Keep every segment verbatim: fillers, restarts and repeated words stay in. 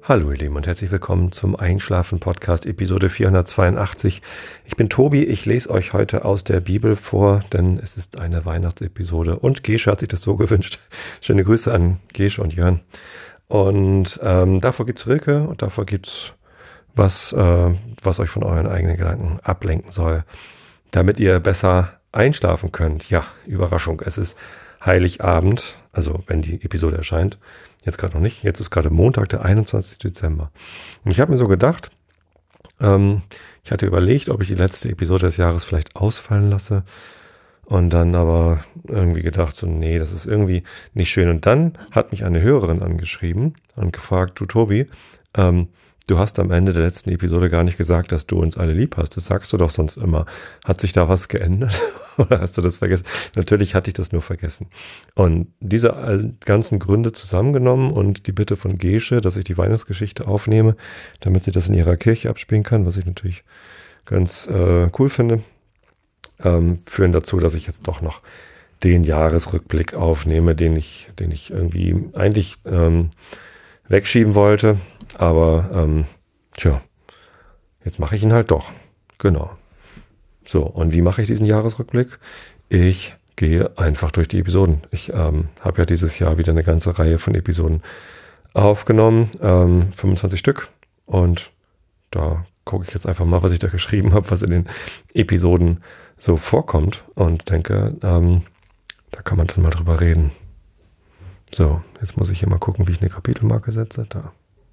Hallo ihr Lieben und herzlich willkommen zum Einschlafen-Podcast Episode vierhundertzweiundachtzig. Ich bin Tobi, ich lese euch heute aus der Bibel vor, denn es ist eine Weihnachtsepisode und Gesche hat sich das so gewünscht. Schöne Grüße an Gesche und Jörn. Und ähm, davor gibt's Rilke und davor gibt's was, äh, was euch von euren eigenen Gedanken ablenken soll, damit ihr besser einschlafen könnt. Ja, Überraschung, es ist Heiligabend, also wenn die Episode erscheint. Jetzt gerade noch nicht. Jetzt ist gerade Montag, der einundzwanzigste Dezember. Und ich habe mir so gedacht, ähm, ich hatte überlegt, ob ich die letzte Episode des Jahres vielleicht ausfallen lasse. Und dann aber irgendwie gedacht, so nee, das ist irgendwie nicht schön. Und dann hat mich eine Hörerin angeschrieben und gefragt, du Tobi, ähm, du hast am Ende der letzten Episode gar nicht gesagt, dass du uns alle lieb hast. Das sagst du doch sonst immer. Hat sich da was geändert? Oder hast du das vergessen? Natürlich hatte ich das nur vergessen. Und diese ganzen Gründe zusammengenommen und die Bitte von Gesche, dass ich die Weihnachtsgeschichte aufnehme, damit sie das in ihrer Kirche abspielen kann, was ich natürlich ganz äh, cool finde, ähm, führen dazu, dass ich jetzt doch noch den Jahresrückblick aufnehme, den ich, den ich irgendwie eigentlich ähm, wegschieben wollte. Aber ähm, tja, jetzt mache ich ihn halt doch. Genau. So, und wie mache ich diesen Jahresrückblick? Ich gehe einfach durch die Episoden. Ich ähm, habe ja dieses Jahr wieder eine ganze Reihe von Episoden aufgenommen, ähm, fünfundzwanzig Stück. Und da gucke ich jetzt einfach mal, was ich da geschrieben habe, was in den Episoden so vorkommt. Und denke, ähm, da kann man dann mal drüber reden. So, jetzt muss ich hier mal gucken, wie ich eine Kapitelmarke setze. Da.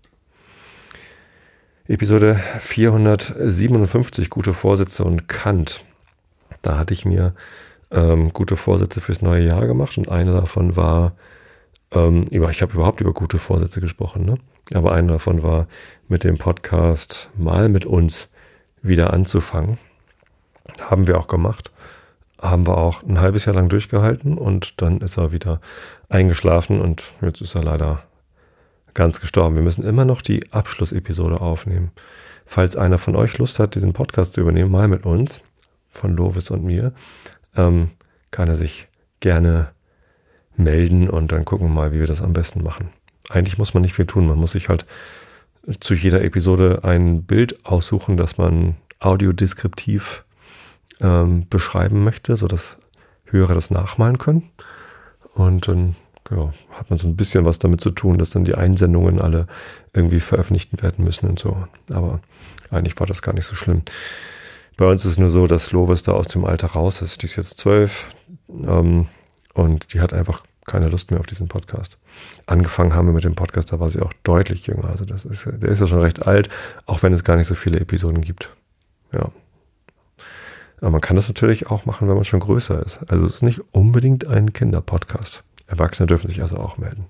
Episode vierhundertsiebenundfünfzig, gute Vorsätze und Kant. Da hatte ich mir ähm, gute Vorsätze fürs neue Jahr gemacht und eine davon war, ähm, über, ich habe überhaupt über gute Vorsätze gesprochen, ne? Aber eine davon war, mit dem Podcast mal mit uns wieder anzufangen. Haben wir auch gemacht, haben wir auch ein halbes Jahr lang durchgehalten und dann ist er wieder eingeschlafen und jetzt ist er leider ganz gestorben. Wir müssen immer noch die Abschlussepisode aufnehmen. Falls einer von euch Lust hat, diesen Podcast zu übernehmen, mal mit uns, von Lovis und mir, ähm, kann er sich gerne melden und dann gucken wir mal, wie wir das am besten machen. Eigentlich muss man nicht viel tun. Man muss sich halt zu jeder Episode ein Bild aussuchen, das man audiodeskriptiv ähm, beschreiben möchte, sodass Hörer das nachmalen können. Und dann ja, hat man so ein bisschen was damit zu tun, dass dann die Einsendungen alle irgendwie veröffentlicht werden müssen und so. Aber eigentlich war das gar nicht so schlimm. Bei uns ist es nur so, dass Lovis da aus dem Alter raus ist. Die ist jetzt zwölf ähm, und die hat einfach keine Lust mehr auf diesen Podcast. Angefangen haben wir mit dem Podcast, da war sie auch deutlich jünger. Also das ist, der ist ja schon recht alt, auch wenn es gar nicht so viele Episoden gibt. Ja. Aber man kann das natürlich auch machen, wenn man schon größer ist. Also es ist nicht unbedingt ein Kinderpodcast. Erwachsene dürfen sich also auch melden.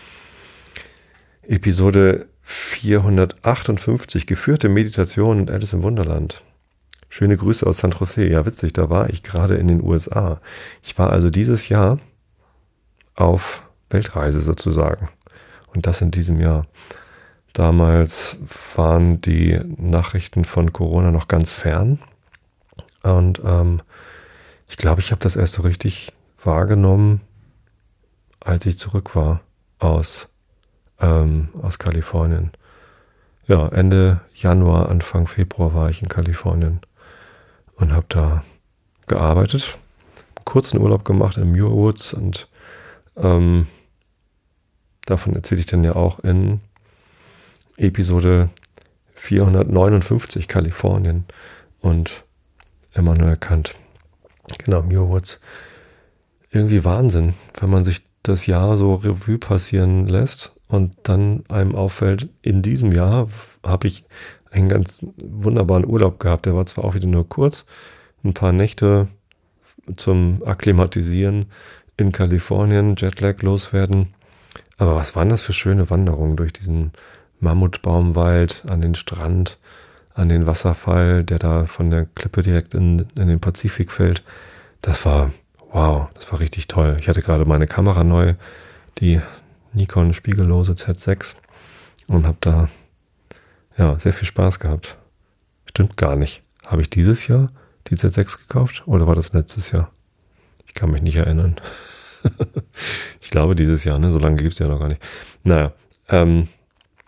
Episode vierhundertachtundfünfzig, geführte Meditation und Alice im Wunderland. Schöne Grüße aus San Jose. Ja, witzig, da war ich gerade in den U S A. Ich war also dieses Jahr auf Weltreise sozusagen. Und das in diesem Jahr. Damals waren die Nachrichten von Corona noch ganz fern. Und ähm, ich glaube, ich habe das erst so richtig wahrgenommen, als ich zurück war aus, ähm, aus Kalifornien. Ja, Ende Januar, Anfang Februar war ich in Kalifornien und habe da gearbeitet, kurzen Urlaub gemacht in Muir Woods und ähm, davon erzähle ich dann ja auch in Episode vierhundertneunundfünfzig Kalifornien und Immanuel Kant. Genau, Muir Woods. Irgendwie Wahnsinn, wenn man sich das Jahr so Revue passieren lässt und dann einem auffällt, in diesem Jahr habe ich einen ganz wunderbaren Urlaub gehabt. Der war zwar auch wieder nur kurz, ein paar Nächte zum Akklimatisieren in Kalifornien, Jetlag loswerden. Aber was waren das für schöne Wanderungen durch diesen Mammutbaumwald, an den Strand, an den Wasserfall, der da von der Klippe direkt in, in den Pazifik fällt. Das war wow, das war richtig toll. Ich hatte gerade meine Kamera neu, die Nikon spiegellose Z sechs und habe da ja sehr viel Spaß gehabt. Stimmt gar nicht. Habe ich dieses Jahr die Z sechs gekauft oder war das letztes Jahr? Ich kann mich nicht erinnern. Ich glaube dieses Jahr, ne? So lange gibt es ja noch gar nicht. Naja, ähm,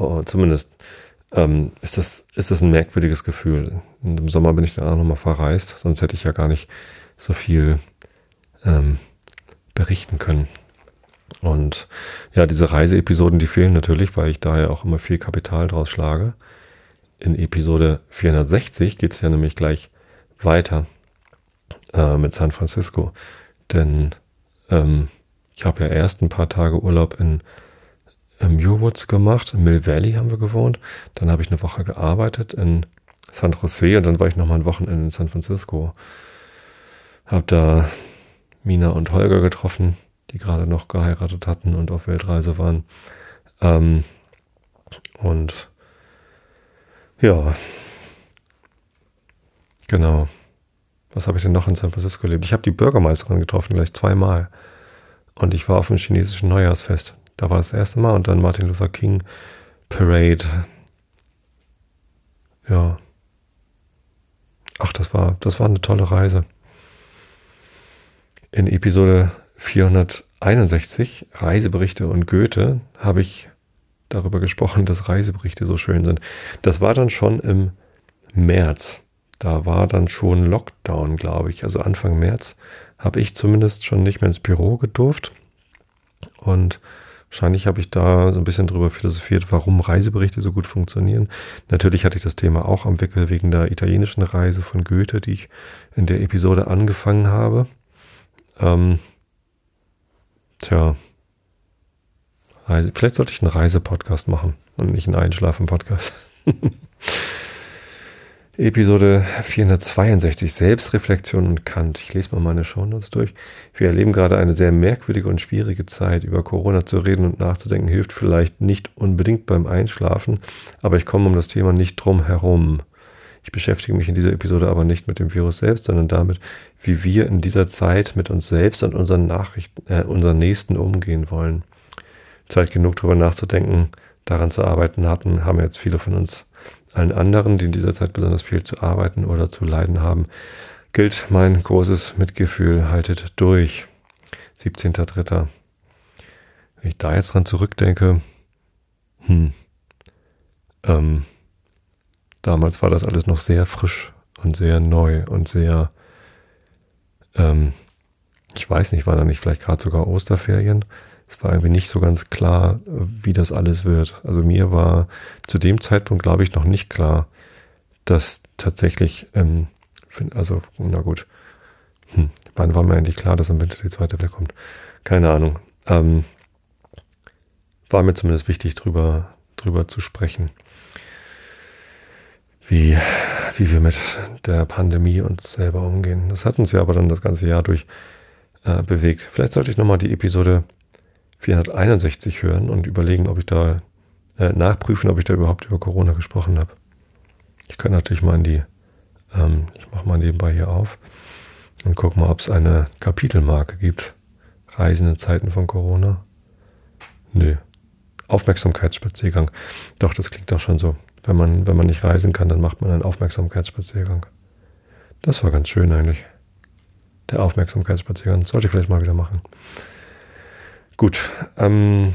oh, zumindest ähm, ist das, ist das ein merkwürdiges Gefühl. Und im Sommer bin ich dann auch nochmal verreist, sonst hätte ich ja gar nicht so viel ähm, berichten können. Und ja, diese Reiseepisoden, die fehlen natürlich, weil ich da ja auch immer viel Kapital draus schlage. In Episode vierhundertsechzig geht es ja nämlich gleich weiter äh, mit San Francisco. Denn ähm, ich habe ja erst ein paar Tage Urlaub in im Muir Woods gemacht. In Mill Valley haben wir gewohnt. Dann habe ich eine Woche gearbeitet in San Jose und dann war ich nochmal ein Wochenende in San Francisco. Habe da Mina und Holger getroffen, die gerade noch geheiratet hatten und auf Weltreise waren. Ähm, und ja, genau. Was habe ich denn noch in San Francisco erlebt? Ich habe die Bürgermeisterin getroffen, gleich zweimal. Und ich war auf dem chinesischen Neujahrsfest. Da war das erste Mal. Und dann Martin Luther King Parade. Ja. Ach, das war, das war eine tolle Reise. In Episode vierhunderteinundsechzig, Reiseberichte und Goethe, habe ich darüber gesprochen, dass Reiseberichte so schön sind. Das war dann schon im März. Da war dann schon Lockdown, glaube ich. Also Anfang März habe ich zumindest schon nicht mehr ins Büro gedurft. Und wahrscheinlich habe ich da so ein bisschen drüber philosophiert, warum Reiseberichte so gut funktionieren. Natürlich hatte ich das Thema auch am Wickel wegen der italienischen Reise von Goethe, die ich in der Episode angefangen habe. Ähm, tja, Reise, vielleicht sollte ich einen Reisepodcast machen und nicht einen Einschlafen-Podcast. Episode vierhundertzweiundsechzig, Selbstreflexion und Kant. Ich lese mal meine Shownotes durch. Wir erleben gerade eine sehr merkwürdige und schwierige Zeit. Über Corona zu reden und nachzudenken hilft vielleicht nicht unbedingt beim Einschlafen, aber ich komme um das Thema nicht drum herum. Ich beschäftige mich in dieser Episode aber nicht mit dem Virus selbst, sondern damit, wie wir in dieser Zeit mit uns selbst und unseren Nachrichten, äh, unseren Nächsten umgehen wollen. Zeit genug darüber nachzudenken, daran zu arbeiten hatten, haben jetzt viele von uns. Allen anderen, die in dieser Zeit besonders viel zu arbeiten oder zu leiden haben, gilt mein großes Mitgefühl, haltet durch. siebzehnter dritter Wenn ich da jetzt dran zurückdenke, hm, ähm, damals war das alles noch sehr frisch und sehr neu und sehr, ähm, ich weiß nicht, war da nicht vielleicht gerade sogar Osterferien? Es war irgendwie nicht so ganz klar, wie das alles wird. Also mir war zu dem Zeitpunkt, glaube ich, noch nicht klar, dass tatsächlich, ähm, also, na gut, hm, wann war mir eigentlich klar, dass im Winter die zweite Welle kommt? Keine Ahnung. Ähm, war mir zumindest wichtig, drüber, drüber zu sprechen, wie, wie wir mit der Pandemie uns selber umgehen. Das hat uns ja aber dann das ganze Jahr durch äh, bewegt. Vielleicht sollte ich nochmal die Episode vierhunderteinundsechzig hören und überlegen, ob ich da äh, nachprüfen, ob ich da überhaupt über Corona gesprochen habe. Ich kann natürlich mal in die, ähm, ich mache mal nebenbei hier auf und gucke mal, ob es eine Kapitelmarke gibt. Reisen in Zeiten von Corona. Nö. Aufmerksamkeitsspaziergang. Doch, das klingt doch schon so. Wenn man, wenn man nicht reisen kann, dann macht man einen Aufmerksamkeitsspaziergang. Das war ganz schön eigentlich. Der Aufmerksamkeitsspaziergang. Sollte ich vielleicht mal wieder machen. Gut, ähm,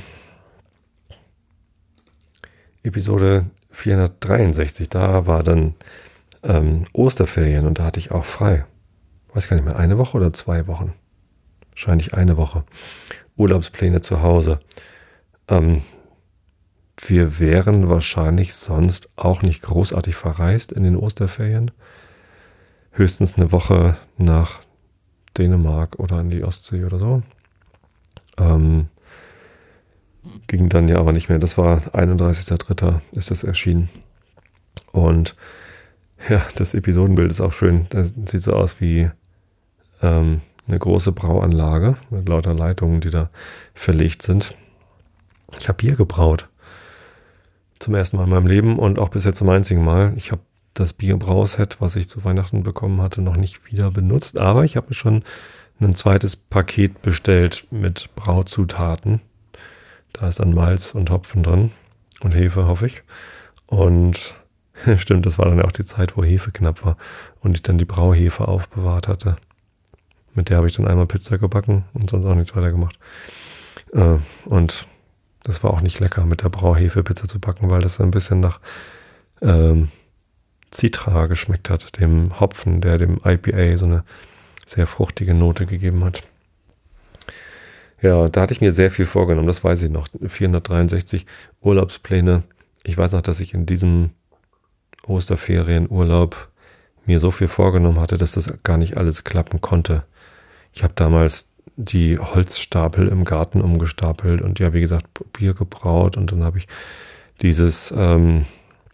Episode vierhundertdreiundsechzig, da war dann ähm, Osterferien und da hatte ich auch frei. Weiß gar nicht mehr, eine Woche oder zwei Wochen? Wahrscheinlich eine Woche. Urlaubspläne zu Hause. Ähm, wir wären wahrscheinlich sonst auch nicht großartig verreist in den Osterferien. Höchstens eine Woche nach Dänemark oder an die Ostsee oder so. Ähm, ging dann ja aber nicht mehr. Das war einunddreißigster dritter ist das erschienen. Und ja, das Episodenbild ist auch schön. Das sieht so aus wie ähm, eine große Brauanlage mit lauter Leitungen, die da verlegt sind. Ich habe Bier gebraut. Zum ersten Mal in meinem Leben und auch bisher zum einzigen Mal. Ich habe das Bierbrauset, was ich zu Weihnachten bekommen hatte, noch nicht wieder benutzt. Aber ich habe mir schon ein zweites Paket bestellt mit Brauzutaten. Da ist dann Malz und Hopfen drin und Hefe, hoffe ich. Und stimmt, das war dann auch die Zeit, wo Hefe knapp war und ich dann die Brauhefe aufbewahrt hatte. Mit der habe ich dann einmal Pizza gebacken und sonst auch nichts weiter gemacht. Und Das war auch nicht lecker, mit der Brauhefepizza zu backen, weil das ein bisschen nach ähm, Citra geschmeckt hat, dem Hopfen, der dem I P A so eine sehr fruchtige Note gegeben hat. Ja, da hatte ich mir sehr viel vorgenommen, das weiß ich noch. vierhundertdreiundsechzig Urlaubspläne. Ich weiß noch, dass ich in diesem Osterferienurlaub mir so viel vorgenommen hatte, dass das gar nicht alles klappen konnte. Ich habe damals die Holzstapel im Garten umgestapelt und ja, wie gesagt, Bier gebraut und dann habe ich dieses ähm,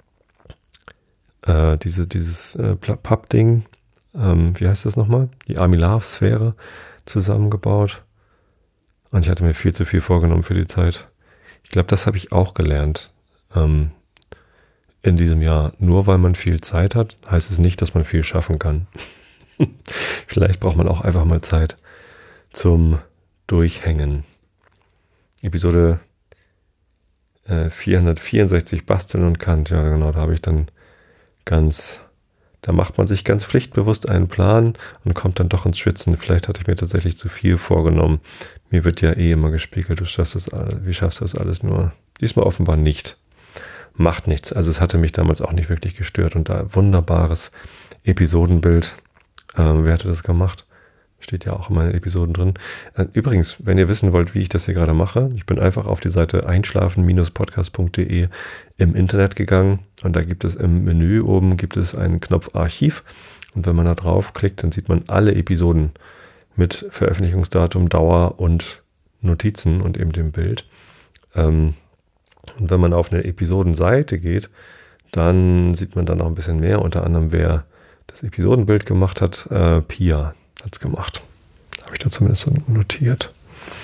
äh, diese, dieses äh, Pappding, ähm, wie heißt das nochmal? Die Armillarsphäre zusammengebaut. Und ich hatte mir viel zu viel vorgenommen für die Zeit. Ich glaube, das habe ich auch gelernt ähm, in diesem Jahr. Nur weil man viel Zeit hat, heißt es nicht, dass man viel schaffen kann. Vielleicht braucht man auch einfach mal Zeit zum Durchhängen. Episode äh, vierhundertvierundsechzig Basteln und Kant. Ja, genau, da habe ich dann ganz... Da macht man sich ganz pflichtbewusst einen Plan und kommt dann doch ins Schwitzen. Vielleicht hatte ich mir tatsächlich zu viel vorgenommen. Mir wird ja eh immer gespiegelt, du schaffst das alles, wie schaffst du das alles nur? Diesmal offenbar nicht. Macht nichts. Also es hatte mich damals auch nicht wirklich gestört. Und da wunderbares Episodenbild. Ähm, wer hatte das gemacht? Steht ja auch in meinen Episoden drin. Äh, übrigens, wenn ihr wissen wollt, wie ich das hier gerade mache, ich bin einfach auf die Seite einschlafen Podcast punkt de im Internet gegangen und da gibt es im Menü oben gibt es einen Knopf Archiv und wenn man da drauf klickt, dann sieht man alle Episoden mit Veröffentlichungsdatum, Dauer und Notizen und eben dem Bild. Ähm, und wenn man auf eine Episodenseite geht, dann sieht man da noch ein bisschen mehr, unter anderem wer das Episodenbild gemacht hat, äh, Pia hat's gemacht. Habe ich da zumindest so notiert.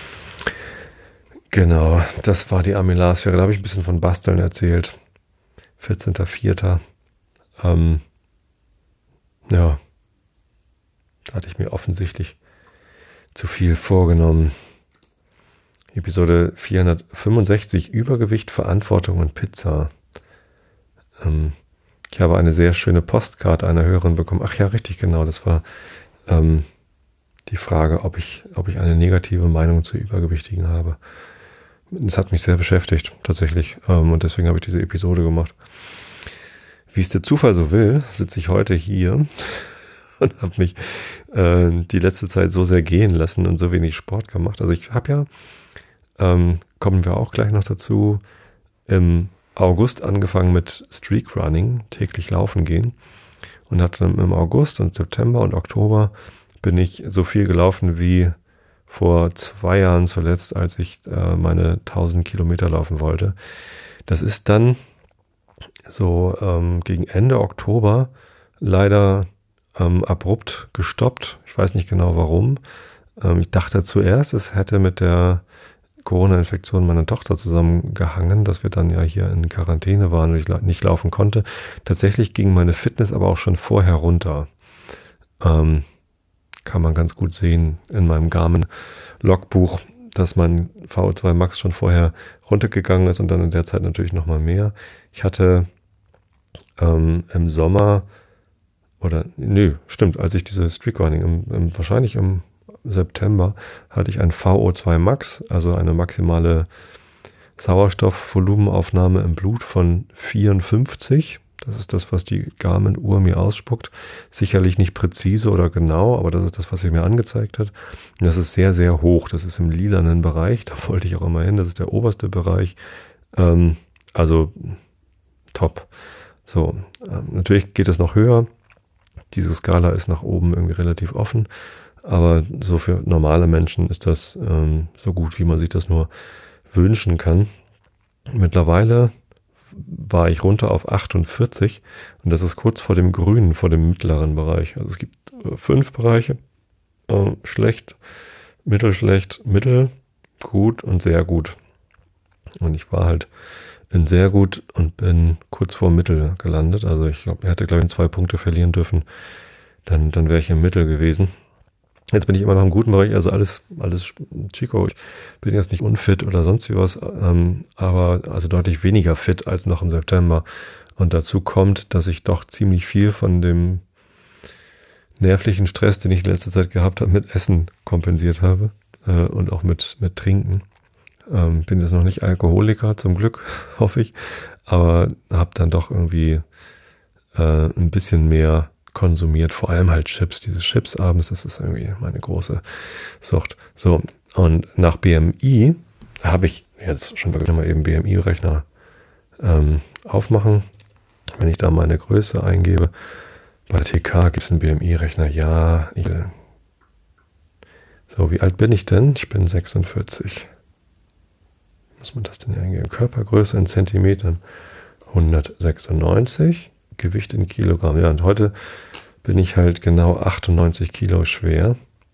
Genau, das war die Armillarsphäre. Da habe ich ein bisschen von Basteln erzählt. vierzehnter vierter Ähm, ja, da hatte ich mir offensichtlich zu viel vorgenommen. Episode vierhundertfünfundsechzig Übergewicht, Verantwortung und Pizza. Ähm, ich habe eine sehr schöne Postkarte einer Hörerin bekommen. Ach ja, richtig, genau. Das war ähm, die Frage, ob ich, ob ich eine negative Meinung zu Übergewichtigen habe. Das hat mich sehr beschäftigt, tatsächlich. Ähm, und deswegen habe ich diese Episode gemacht. Wie es der Zufall so will, sitze ich heute hier und habe mich äh, die letzte Zeit so sehr gehen lassen und so wenig Sport gemacht. Also ich habe ja, ähm, kommen wir auch gleich noch dazu, im August angefangen mit Streakrunning, täglich laufen gehen. Und hatte dann im August und September und Oktober bin ich so viel gelaufen wie vor zwei Jahren zuletzt, als ich äh, meine tausend Kilometer laufen wollte. Das ist dann so ähm, gegen Ende Oktober leider ähm, abrupt gestoppt. Ich weiß nicht genau warum. Ähm, ich dachte zuerst, es hätte mit der Corona-Infektion meiner Tochter zusammengehangen, dass wir dann ja hier in Quarantäne waren und ich la- nicht laufen konnte. Tatsächlich ging meine Fitness aber auch schon vorher runter. Ähm, kann man ganz gut sehen in meinem Garmin-Logbuch, dass mein V O zwei Max schon vorher runtergegangen ist und dann in der Zeit natürlich nochmal mehr. Ich hatte ähm, im Sommer oder, nö, stimmt, als ich diese Streakrunning, im, im, wahrscheinlich im September, hatte ich ein V O zwei Max, also eine maximale Sauerstoffvolumenaufnahme im Blut von vierundfünfzig. Das ist das, was die Garmin-Uhr mir ausspuckt. Sicherlich nicht präzise oder genau, aber das ist das, was sie mir angezeigt hat. Und das ist sehr, sehr hoch. Das ist im lilanen Bereich. Da wollte ich auch immer hin. Das ist der oberste Bereich. Ähm, also top. So, ähm, natürlich geht es noch höher. Diese Skala ist nach oben irgendwie relativ offen. Aber so für normale Menschen ist das ähm, so gut, wie man sich das nur wünschen kann. Mittlerweile war ich runter auf achtundvierzig und das ist kurz vor dem Grünen, vor dem mittleren Bereich. Also es gibt äh, fünf Bereiche. Äh, schlecht, mittelschlecht, mittel, gut und sehr gut. Und ich war halt in sehr gut und bin kurz vor Mittel gelandet. Also ich glaube, er hätte, glaube ich, zwei Punkte verlieren dürfen. Dann, dann wäre ich im Mittel gewesen. Jetzt bin ich immer noch im guten Bereich, also alles, alles Chico. Ich bin jetzt nicht unfit oder sonst wie was, ähm, aber also deutlich weniger fit als noch im September. Und dazu kommt, dass ich doch ziemlich viel von dem nervlichen Stress, den ich in letzter Zeit gehabt habe, mit Essen kompensiert habe äh, und auch mit, mit Trinken. Ähm, bin jetzt noch nicht Alkoholiker, zum Glück, hoffe ich. Aber habe dann doch irgendwie äh, ein bisschen mehr konsumiert. Vor allem halt Chips. Diese Chips abends, das ist irgendwie meine große Sucht. So, und nach B M I habe ich jetzt schon mal eben B M I-Rechner ähm, aufmachen. Wenn ich da meine Größe eingebe, bei T K gibt es einen B M I-Rechner. Ja, ich will. So, wie alt bin ich denn? Ich bin sechsundvierzig. Muss man das denn hier eingeben? Körpergröße in Zentimetern hundertsechsundneunzig. Gewicht in Kilogramm. Ja, und heute bin ich halt genau achtundneunzig Kilo schwer.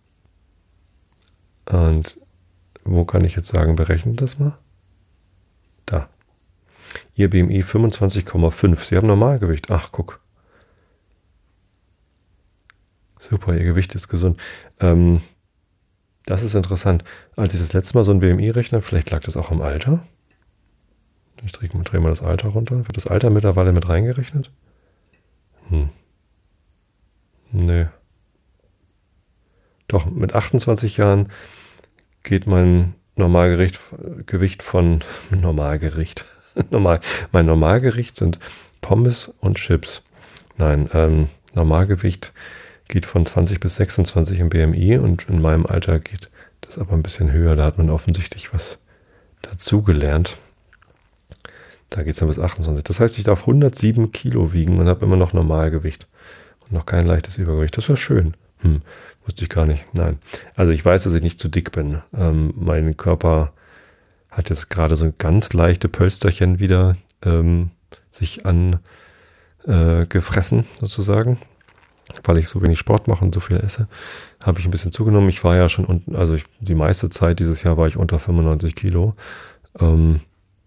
Und wo kann ich jetzt sagen, berechnet das mal? Da. Ihr B M I fünfundzwanzig Komma fünf. Sie haben Normalgewicht. Ach, guck. Super, Ihr Gewicht ist gesund. Ähm, das ist interessant. Als ich das letzte Mal so ein B M I rechne, vielleicht lag das auch am Alter. Ich drehe, drehe mal das Alter runter. Wird das Alter mittlerweile mit reingerechnet? Hm. Nee. Doch, mit achtundzwanzig Jahren geht mein Normalgewicht Gewicht von Normalgericht. Normal, mein Normalgewicht sind Pommes und Chips. Nein, ähm, Normalgewicht geht von zwanzig bis sechsundzwanzig im B M I und in meinem Alter geht das aber ein bisschen höher. Da hat man offensichtlich was dazugelernt. Da geht es dann bis achtundzwanzig. Das heißt, ich darf hundertsieben Kilo wiegen und habe immer noch Normalgewicht. Und noch kein leichtes Übergewicht. Das wäre schön. Hm, wusste ich gar nicht. Nein. Also ich weiß, dass ich nicht zu dick bin. Ähm, mein Körper hat jetzt gerade so ganz leichte Pölsterchen wieder ähm, sich an äh, gefressen, sozusagen. Weil ich so wenig Sport mache und so viel esse, habe ich ein bisschen zugenommen. Ich war ja schon unten, also ich, die meiste Zeit dieses Jahr war ich unter fünfundneunzig Kilo. Ähm,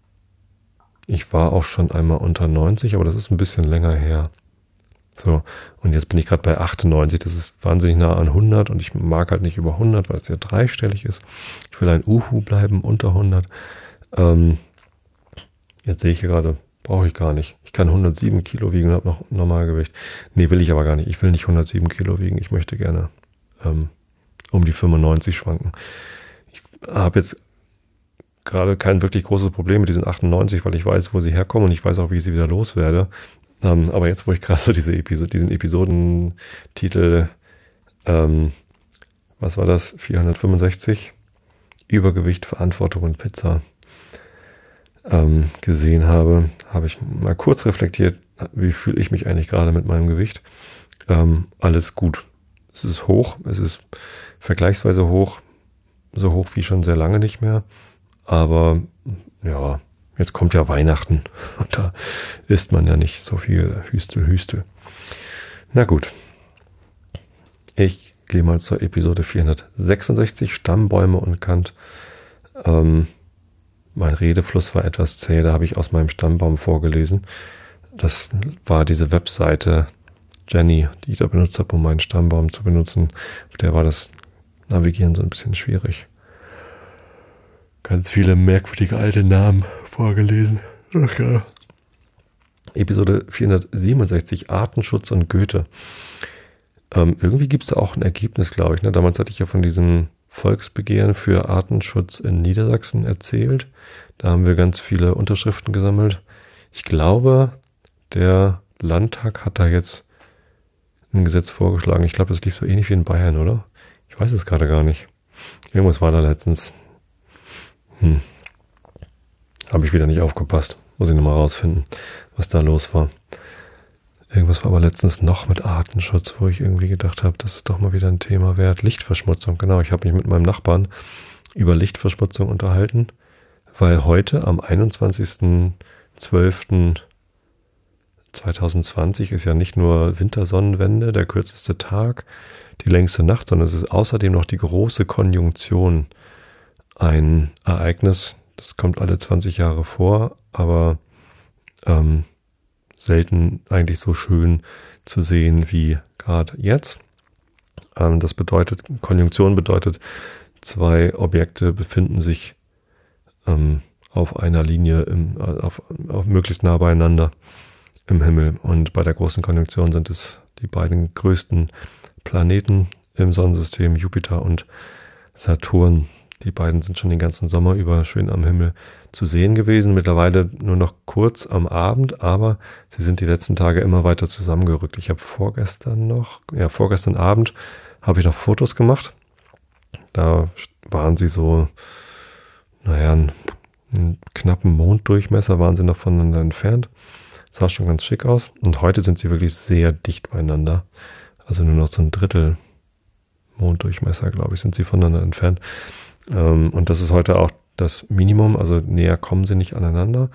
ich war auch schon einmal unter neunzig, aber das ist ein bisschen länger her. So, und jetzt bin ich gerade bei achtundneunzig. Das ist wahnsinnig nah an hundert und ich mag halt nicht über hundert, weil es ja dreistellig ist. Ich will ein Uhu bleiben, unter hundert. Ähm, jetzt sehe ich hier gerade, brauche ich gar nicht. Ich kann hundertsieben Kilo wiegen und habe noch Normalgewicht. Nee, will ich aber gar nicht. Ich will nicht hundertsieben Kilo wiegen. Ich möchte gerne ähm, um die fünfundneunzig schwanken. Ich habe jetzt gerade kein wirklich großes Problem mit diesen achtundneunzig, weil ich weiß, wo sie herkommen und ich weiß auch, wie ich sie wieder loswerde. Ähm, aber jetzt, wo ich gerade so diese Episode, diesen Episodentitel, ähm, was war das? vierhundertfünfundsechzig Übergewicht, Verantwortung und Pizza ähm, gesehen habe, habe ich mal kurz reflektiert, wie fühle ich mich eigentlich gerade mit meinem Gewicht. Ähm, alles gut. Es ist hoch, es ist vergleichsweise hoch, so hoch wie schon sehr lange nicht mehr. Aber ja, jetzt kommt ja Weihnachten und da isst man ja nicht so viel Hüstel, Hüstel. Na gut. Ich gehe mal zur Episode vierhundertsechsundsechzig, Stammbäume und Kant. Ähm, mein Redefluss war etwas zäh, da habe ich aus meinem Stammbaum vorgelesen. Das war diese Webseite Jenny, die ich da benutzt habe, um meinen Stammbaum zu benutzen. Auf der war das Navigieren so ein bisschen schwierig. Ganz viele merkwürdige alte Namen vorgelesen. Ach ja. Episode vierhundertsiebenundsechzig, Artenschutz und Goethe. Ähm, irgendwie gibt es da auch ein Ergebnis, glaube ich. Ne? Damals hatte ich ja von diesem Volksbegehren für Artenschutz in Niedersachsen erzählt. Da haben wir ganz viele Unterschriften gesammelt. Ich glaube, der Landtag hat da jetzt ein Gesetz vorgeschlagen. Ich glaube, das lief so ähnlich wie in Bayern, oder? Ich weiß es gerade gar nicht. Irgendwas war da letztens. Hm. Habe ich wieder nicht aufgepasst. Muss ich nochmal rausfinden, was da los war. Irgendwas war aber letztens noch mit Artenschutz, wo ich irgendwie gedacht habe, das ist doch mal wieder ein Thema wert. Lichtverschmutzung, genau. Ich habe mich mit meinem Nachbarn über Lichtverschmutzung unterhalten, weil heute am einundzwanzigsten zwölften zweitausendzwanzig ist ja nicht nur Wintersonnenwende, der kürzeste Tag, die längste Nacht, sondern es ist außerdem noch die große Konjunktion. Ein Ereignis, das kommt alle zwanzig Jahre vor, aber ähm, selten eigentlich so schön zu sehen wie gerade jetzt. Ähm, das bedeutet, Konjunktion bedeutet, zwei Objekte befinden sich ähm, auf einer Linie, im, auf, auf möglichst nah beieinander im Himmel. Und bei der großen Konjunktion sind es die beiden größten Planeten im Sonnensystem, Jupiter und Saturn. Die beiden sind schon den ganzen Sommer über schön am Himmel zu sehen gewesen. Mittlerweile nur noch kurz am Abend, aber sie sind die letzten Tage immer weiter zusammengerückt. Ich habe vorgestern noch, ja vorgestern Abend habe ich noch Fotos gemacht. Da waren sie so, naja, einen, einen knappen Monddurchmesser waren sie noch voneinander entfernt. Sah schon ganz schick aus. Und heute sind sie wirklich sehr dicht beieinander. Also nur noch so ein Drittel Monddurchmesser, glaube ich, sind sie voneinander entfernt. Ähm, und das ist heute auch das Minimum. Also näher kommen sie nicht aneinander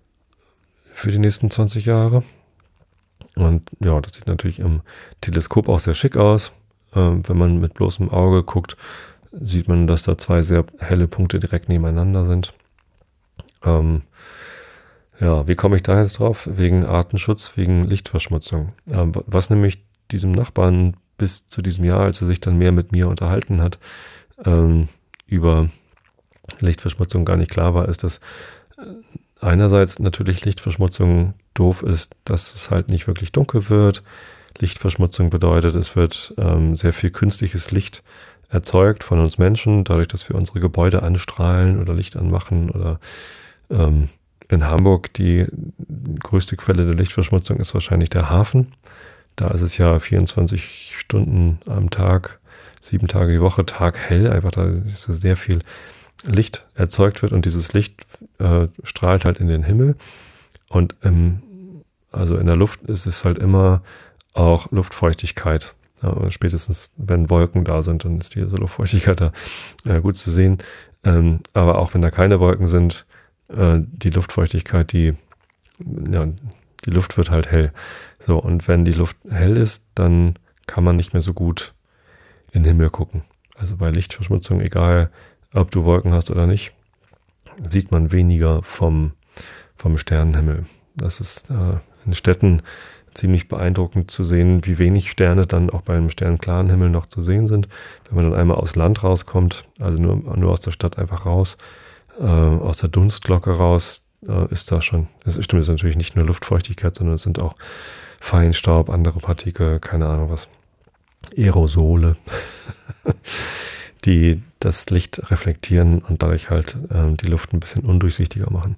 für die nächsten zwanzig Jahre. Und ja, das sieht natürlich im Teleskop auch sehr schick aus. Ähm, wenn man mit bloßem Auge guckt, sieht man, dass da zwei sehr helle Punkte direkt nebeneinander sind. Ähm, ja, wie komme ich da jetzt drauf? Wegen Artenschutz, wegen Lichtverschmutzung. Ähm, was nämlich diesem Nachbarn bis zu diesem Jahr, als er sich dann mehr mit mir unterhalten hat, ähm, über Lichtverschmutzung gar nicht klar war, ist, dass einerseits natürlich Lichtverschmutzung doof ist, dass es halt nicht wirklich dunkel wird. Lichtverschmutzung bedeutet, es wird ähm, sehr viel künstliches Licht erzeugt von uns Menschen, dadurch, dass wir unsere Gebäude anstrahlen oder Licht anmachen oder ähm, in Hamburg die größte Quelle der Lichtverschmutzung ist wahrscheinlich der Hafen. Da ist es ja vierundzwanzig Stunden am Tag, sieben Tage die Woche, taghell, einfach da ist so sehr viel Licht erzeugt wird und dieses Licht äh, strahlt halt in den Himmel und ähm, also in der Luft ist es halt immer auch Luftfeuchtigkeit. Ja, spätestens wenn Wolken da sind, dann ist diese Luftfeuchtigkeit da äh, gut zu sehen. Ähm, aber auch wenn da keine Wolken sind, äh, die Luftfeuchtigkeit, die, ja, die Luft wird halt hell. So, und wenn die Luft hell ist, dann kann man nicht mehr so gut in den Himmel gucken. Also bei Lichtverschmutzung, egal ob du Wolken hast oder nicht, sieht man weniger vom, vom Sternenhimmel. Das ist äh, in Städten ziemlich beeindruckend zu sehen, wie wenig Sterne dann auch beim sternklaren Himmel noch zu sehen sind. Wenn man dann einmal aus Land rauskommt, also nur, nur aus der Stadt einfach raus, äh, aus der Dunstglocke raus, äh, ist da schon, das stimmt, ist natürlich nicht nur Luftfeuchtigkeit, sondern es sind auch Feinstaub, andere Partikel, keine Ahnung was, Aerosole, die das Licht reflektieren und dadurch halt äh, die Luft ein bisschen undurchsichtiger machen.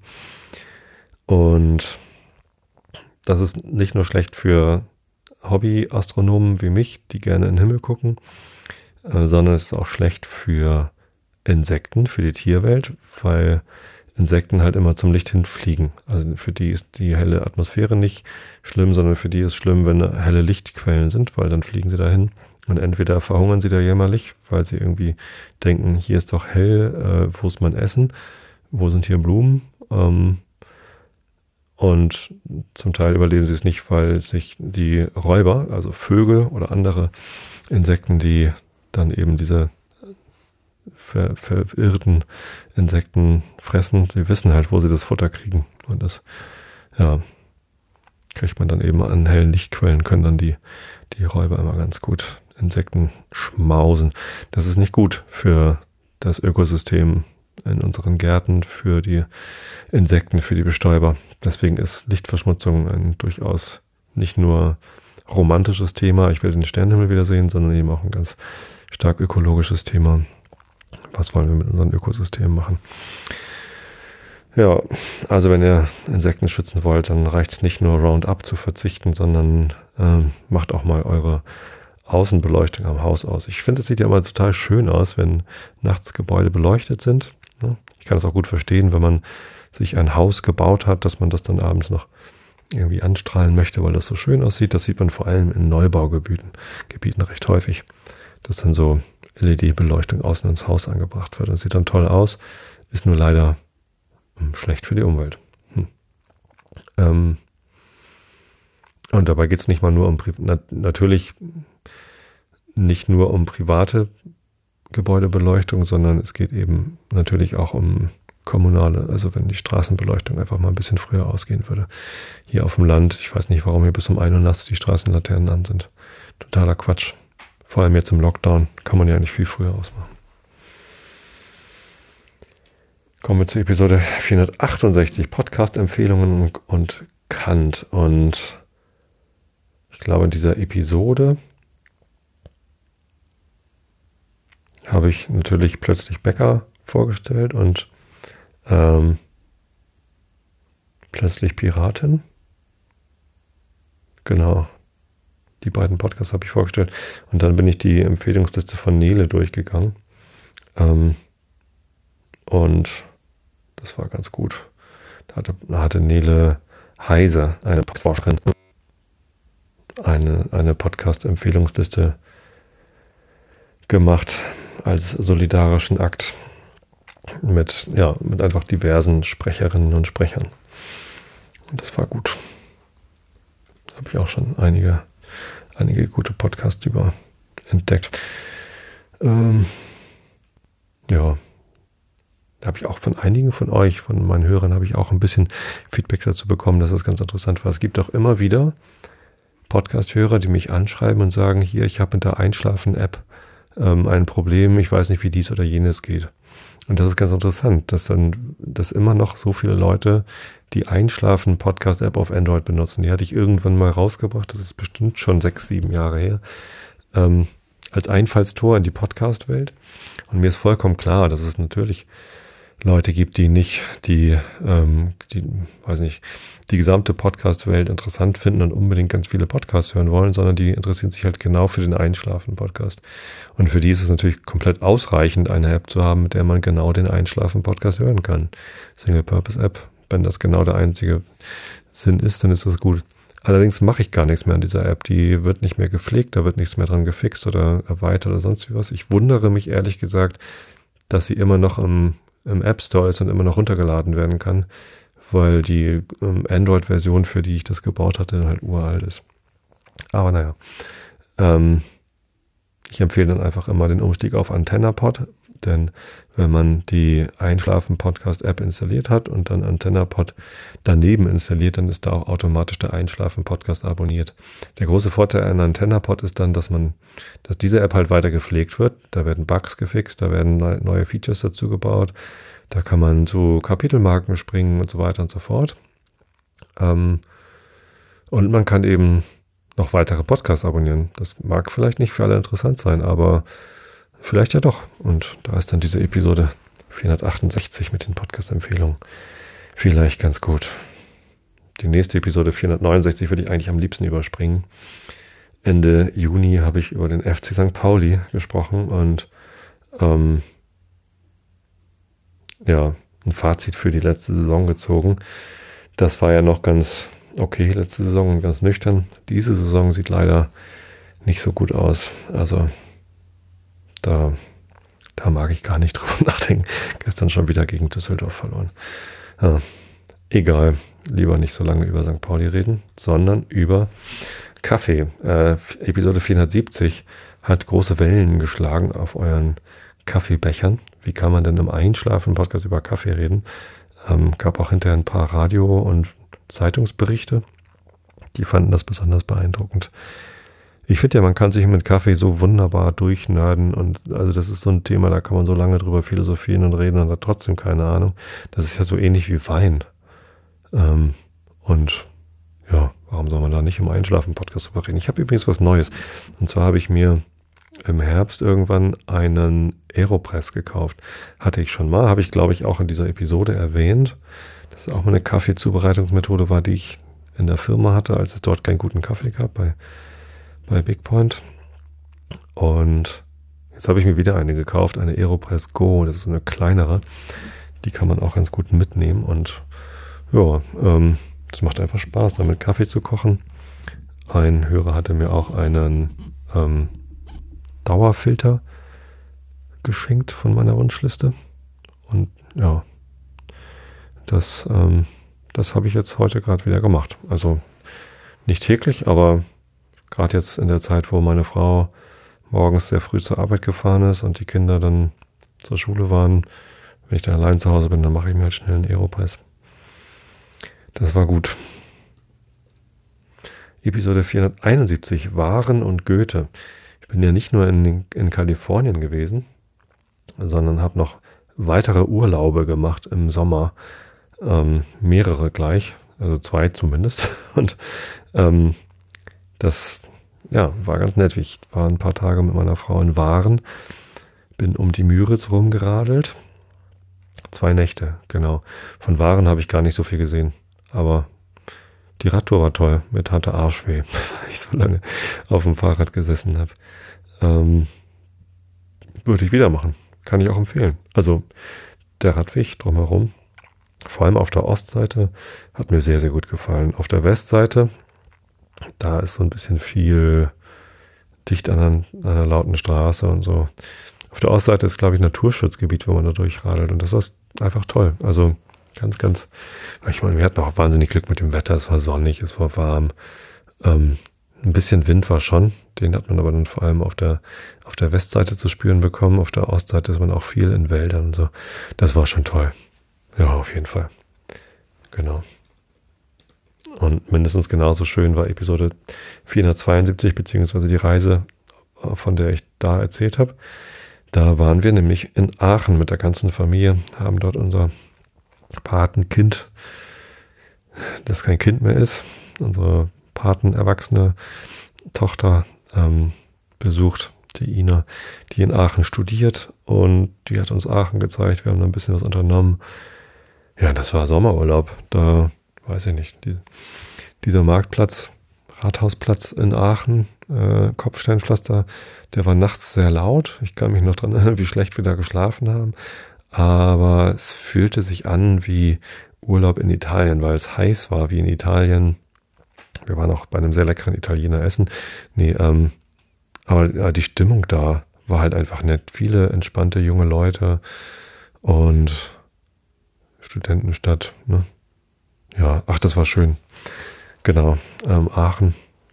Und das ist nicht nur schlecht für Hobby-Astronomen wie mich, die gerne in den Himmel gucken, äh, sondern es ist auch schlecht für Insekten, für die Tierwelt, weil Insekten halt immer zum Licht hinfliegen. Also für die ist die helle Atmosphäre nicht schlimm, sondern für die ist schlimm, wenn helle Lichtquellen sind, weil dann fliegen sie dahin und entweder verhungern sie da jämmerlich, weil sie irgendwie denken, hier ist doch hell, äh, wo ist mein Essen, wo sind hier Blumen, ähm, und zum Teil überleben sie es nicht, weil sich die Räuber, also Vögel oder andere Insekten, die dann eben diese ver verirrten Insekten fressen, sie wissen halt, wo sie das Futter kriegen. Und das, ja, kriegt man dann eben an hellen Lichtquellen, können dann die, die Räuber immer ganz gut Insekten schmausen. Das ist nicht gut für das Ökosystem in unseren Gärten, für die Insekten, für die Bestäuber. Deswegen ist Lichtverschmutzung ein durchaus nicht nur romantisches Thema, ich will den Sternenhimmel wiedersehen, sondern eben auch ein ganz stark ökologisches Thema. Was wollen wir mit unseren Ökosystemen machen? Ja, also wenn ihr Insekten schützen wollt, dann reicht es nicht nur Roundup zu verzichten, sondern ähm, macht auch mal eure Außenbeleuchtung am Haus aus. Ich finde, es sieht ja immer total schön aus, wenn nachts Gebäude beleuchtet sind. Ich kann es auch gut verstehen, wenn man sich ein Haus gebaut hat, dass man das dann abends noch irgendwie anstrahlen möchte, weil das so schön aussieht. Das sieht man vor allem in Neubaugebieten Gebieten recht häufig, dass dann so L E D-Beleuchtung außen ins Haus angebracht wird. Das sieht dann toll aus, ist nur leider hm, schlecht für die Umwelt. Hm. Ähm, und dabei geht es nicht mal nur um, na, natürlich nicht nur um private Gebäudebeleuchtung, sondern es geht eben natürlich auch um kommunale, also wenn die Straßenbeleuchtung einfach mal ein bisschen früher ausgehen würde. Hier auf dem Land, ich weiß nicht, warum hier bis um ein Uhr nachts die Straßenlaternen an sind. Totaler Quatsch. Vor allem jetzt im Lockdown kann man ja nicht viel früher ausmachen. Kommen wir zu Episode vierhundertachtundsechzig, Podcast-Empfehlungen und Kant. Und ich glaube, in dieser Episode habe ich natürlich plötzlich Bäcker vorgestellt und ähm, plötzlich Piratin. Genau. Die beiden Podcasts habe ich vorgestellt. Und dann bin ich die Empfehlungsliste von Nele durchgegangen. Ähm, und das war ganz gut. Da hatte, da hatte Nele Heise, eine Forscherin, eine, eine Podcast-Empfehlungsliste gemacht als solidarischen Akt mit, ja, mit einfach diversen Sprecherinnen und Sprechern. Und das war gut. Da habe ich auch schon einige, einige gute Podcasts über entdeckt. Ähm, ja, da habe ich auch von einigen von euch, von meinen Hörern, habe ich auch ein bisschen Feedback dazu bekommen, dass das ganz interessant war. Es gibt auch immer wieder Podcast-Hörer, die mich anschreiben und sagen, hier, ich habe mit der Einschlafen-App ähm, ein Problem, ich weiß nicht, wie dies oder jenes geht. Und das ist ganz interessant, dass dann, dass immer noch so viele Leute die Einschlafen-Podcast-App auf Android benutzen. Die hatte ich irgendwann mal rausgebracht, das ist bestimmt schon sechs, sieben Jahre her, ähm, als Einfallstor in die Podcast-Welt. Und mir ist vollkommen klar, dass es natürlich Leute gibt, die nicht die, ähm, die, weiß nicht, die gesamte Podcast-Welt interessant finden und unbedingt ganz viele Podcasts hören wollen, sondern die interessieren sich halt genau für den Einschlafen-Podcast. Und für die ist es natürlich komplett ausreichend, eine App zu haben, mit der man genau den Einschlafen-Podcast hören kann. Single-Purpose-App, wenn das genau der einzige Sinn ist, dann ist das gut. Allerdings mache ich gar nichts mehr an dieser App. Die wird nicht mehr gepflegt, da wird nichts mehr dran gefixt oder erweitert oder sonst wie was. Ich wundere mich ehrlich gesagt, dass sie immer noch im im App Store ist und immer noch runtergeladen werden kann, weil die ähm, Android-Version, für die ich das gebaut hatte, halt uralt ist. Aber naja, ähm, ich empfehle dann einfach immer den Umstieg auf AntennaPod, denn wenn man die Einschlafen-Podcast-App installiert hat und dann AntennaPod daneben installiert, dann ist da auch automatisch der Einschlafen-Podcast abonniert. Der große Vorteil an AntennaPod ist dann, dass man, dass diese App halt weiter gepflegt wird. Da werden Bugs gefixt, da werden neue Features dazu gebaut. Da kann man zu Kapitelmarken springen und so weiter und so fort. Ähm, und man kann eben noch weitere Podcasts abonnieren. Das mag vielleicht nicht für alle interessant sein, aber vielleicht ja doch. Und da ist dann diese Episode vierhundertachtundsechzig mit den Podcast-Empfehlungen vielleicht ganz gut. Die nächste Episode vierhundertneunundsechzig würde ich eigentlich am liebsten überspringen. Ende Juni habe ich über den F C Sankt Pauli gesprochen und ähm, ja, ein Fazit für die letzte Saison gezogen. Das war ja noch ganz okay, letzte Saison und ganz nüchtern. Diese Saison sieht leider nicht so gut aus. Also Da, da mag ich gar nicht drüber nachdenken. Gestern schon wieder gegen Düsseldorf verloren. Ja, egal, lieber nicht so lange über Sankt Pauli reden, sondern über Kaffee. Äh, Episode vierhundertsiebzig hat große Wellen geschlagen auf euren Kaffeebechern. Wie kann man denn im Einschlafen-Podcast über Kaffee reden? Ähm, gab auch hinterher ein paar Radio- und Zeitungsberichte. Die fanden das besonders beeindruckend. Ich finde ja, man kann sich mit Kaffee so wunderbar durchnörden und also das ist so ein Thema, da kann man so lange drüber philosophieren und reden und hat trotzdem keine Ahnung. Das ist ja so ähnlich wie Wein. Ähm, und ja, warum soll man da nicht im Einschlafen-Podcast drüber reden? Ich habe übrigens was Neues. Und zwar habe ich mir im Herbst irgendwann einen Aeropress gekauft. Hatte ich schon mal, habe ich glaube ich auch in dieser Episode erwähnt. Das ist auch mal eine Kaffeezubereitungsmethode war, die ich in der Firma hatte, als es dort keinen guten Kaffee gab bei bei Big Point. Und jetzt habe ich mir wieder eine gekauft, eine Aeropress Go. Das ist so eine kleinere. Die kann man auch ganz gut mitnehmen. Und ja, ähm, das macht einfach Spaß, damit Kaffee zu kochen. Ein Hörer hatte mir auch einen ähm, Dauerfilter geschenkt von meiner Wunschliste. Und ja, das, ähm, das habe ich jetzt heute gerade wieder gemacht. Also nicht täglich, aber gerade jetzt in der Zeit, wo meine Frau morgens sehr früh zur Arbeit gefahren ist und die Kinder dann zur Schule waren, wenn ich dann allein zu Hause bin, dann mache ich mir halt schnell einen Aeropress. Das war gut. Episode vierhunderteinundsiebzig, Waren und Goethe. Ich bin ja nicht nur in, in Kalifornien gewesen, sondern habe noch weitere Urlaube gemacht im Sommer. Ähm, mehrere gleich, also zwei zumindest. Und ähm, Das ja, war ganz nett. Ich war ein paar Tage mit meiner Frau in Waren. bin um die Müritz rumgeradelt. Zwei Nächte, genau. Von Waren habe ich gar nicht so viel gesehen. Aber die Radtour war toll. Mir tat der Arsch weh, weil ich so lange auf dem Fahrrad gesessen habe. Ähm, würde ich wieder machen. Kann ich auch empfehlen. Also der Radweg drumherum, vor allem auf der Ostseite, hat mir sehr, sehr gut gefallen. Auf der Westseite, da ist so ein bisschen viel dicht an einer, an einer lauten Straße und so. Auf der Ostseite ist, glaube ich, Naturschutzgebiet, wo man da durchradelt. Und das ist einfach toll. Also ganz, ganz, ich meine, wir hatten auch wahnsinnig Glück mit dem Wetter. Es war sonnig, es war warm. Ähm, ein bisschen Wind war schon. Den hat man aber dann vor allem auf der, auf der Westseite zu spüren bekommen. Auf der Ostseite ist man auch viel in Wäldern und so. Das war schon toll. Ja, auf jeden Fall. Genau. Und mindestens genauso schön war Episode vierhundertzweiundsiebzig, beziehungsweise die Reise, von der ich da erzählt habe. Da waren wir nämlich in Aachen mit der ganzen Familie, haben dort unser Patenkind, das kein Kind mehr ist, unsere patenerwachsene Tochter ähm, besucht, die Ina, die in Aachen studiert, und die hat uns Aachen gezeigt. Wir haben da ein bisschen was unternommen. Ja, das war Sommerurlaub. Da, weiß ich nicht, die, dieser Marktplatz, Rathausplatz in Aachen, äh, Kopfsteinpflaster, der war nachts sehr laut. Ich kann mich noch dran erinnern, wie schlecht wir da geschlafen haben. Aber es fühlte sich an wie Urlaub in Italien, weil es heiß war wie in Italien. Wir waren auch bei einem sehr leckeren Italiener essen. Nee, ähm, aber ja, die Stimmung da war halt einfach nett. Viele entspannte junge Leute und Studentenstadt, ne? Ja, ach, das war schön. Genau, ähm, Aachen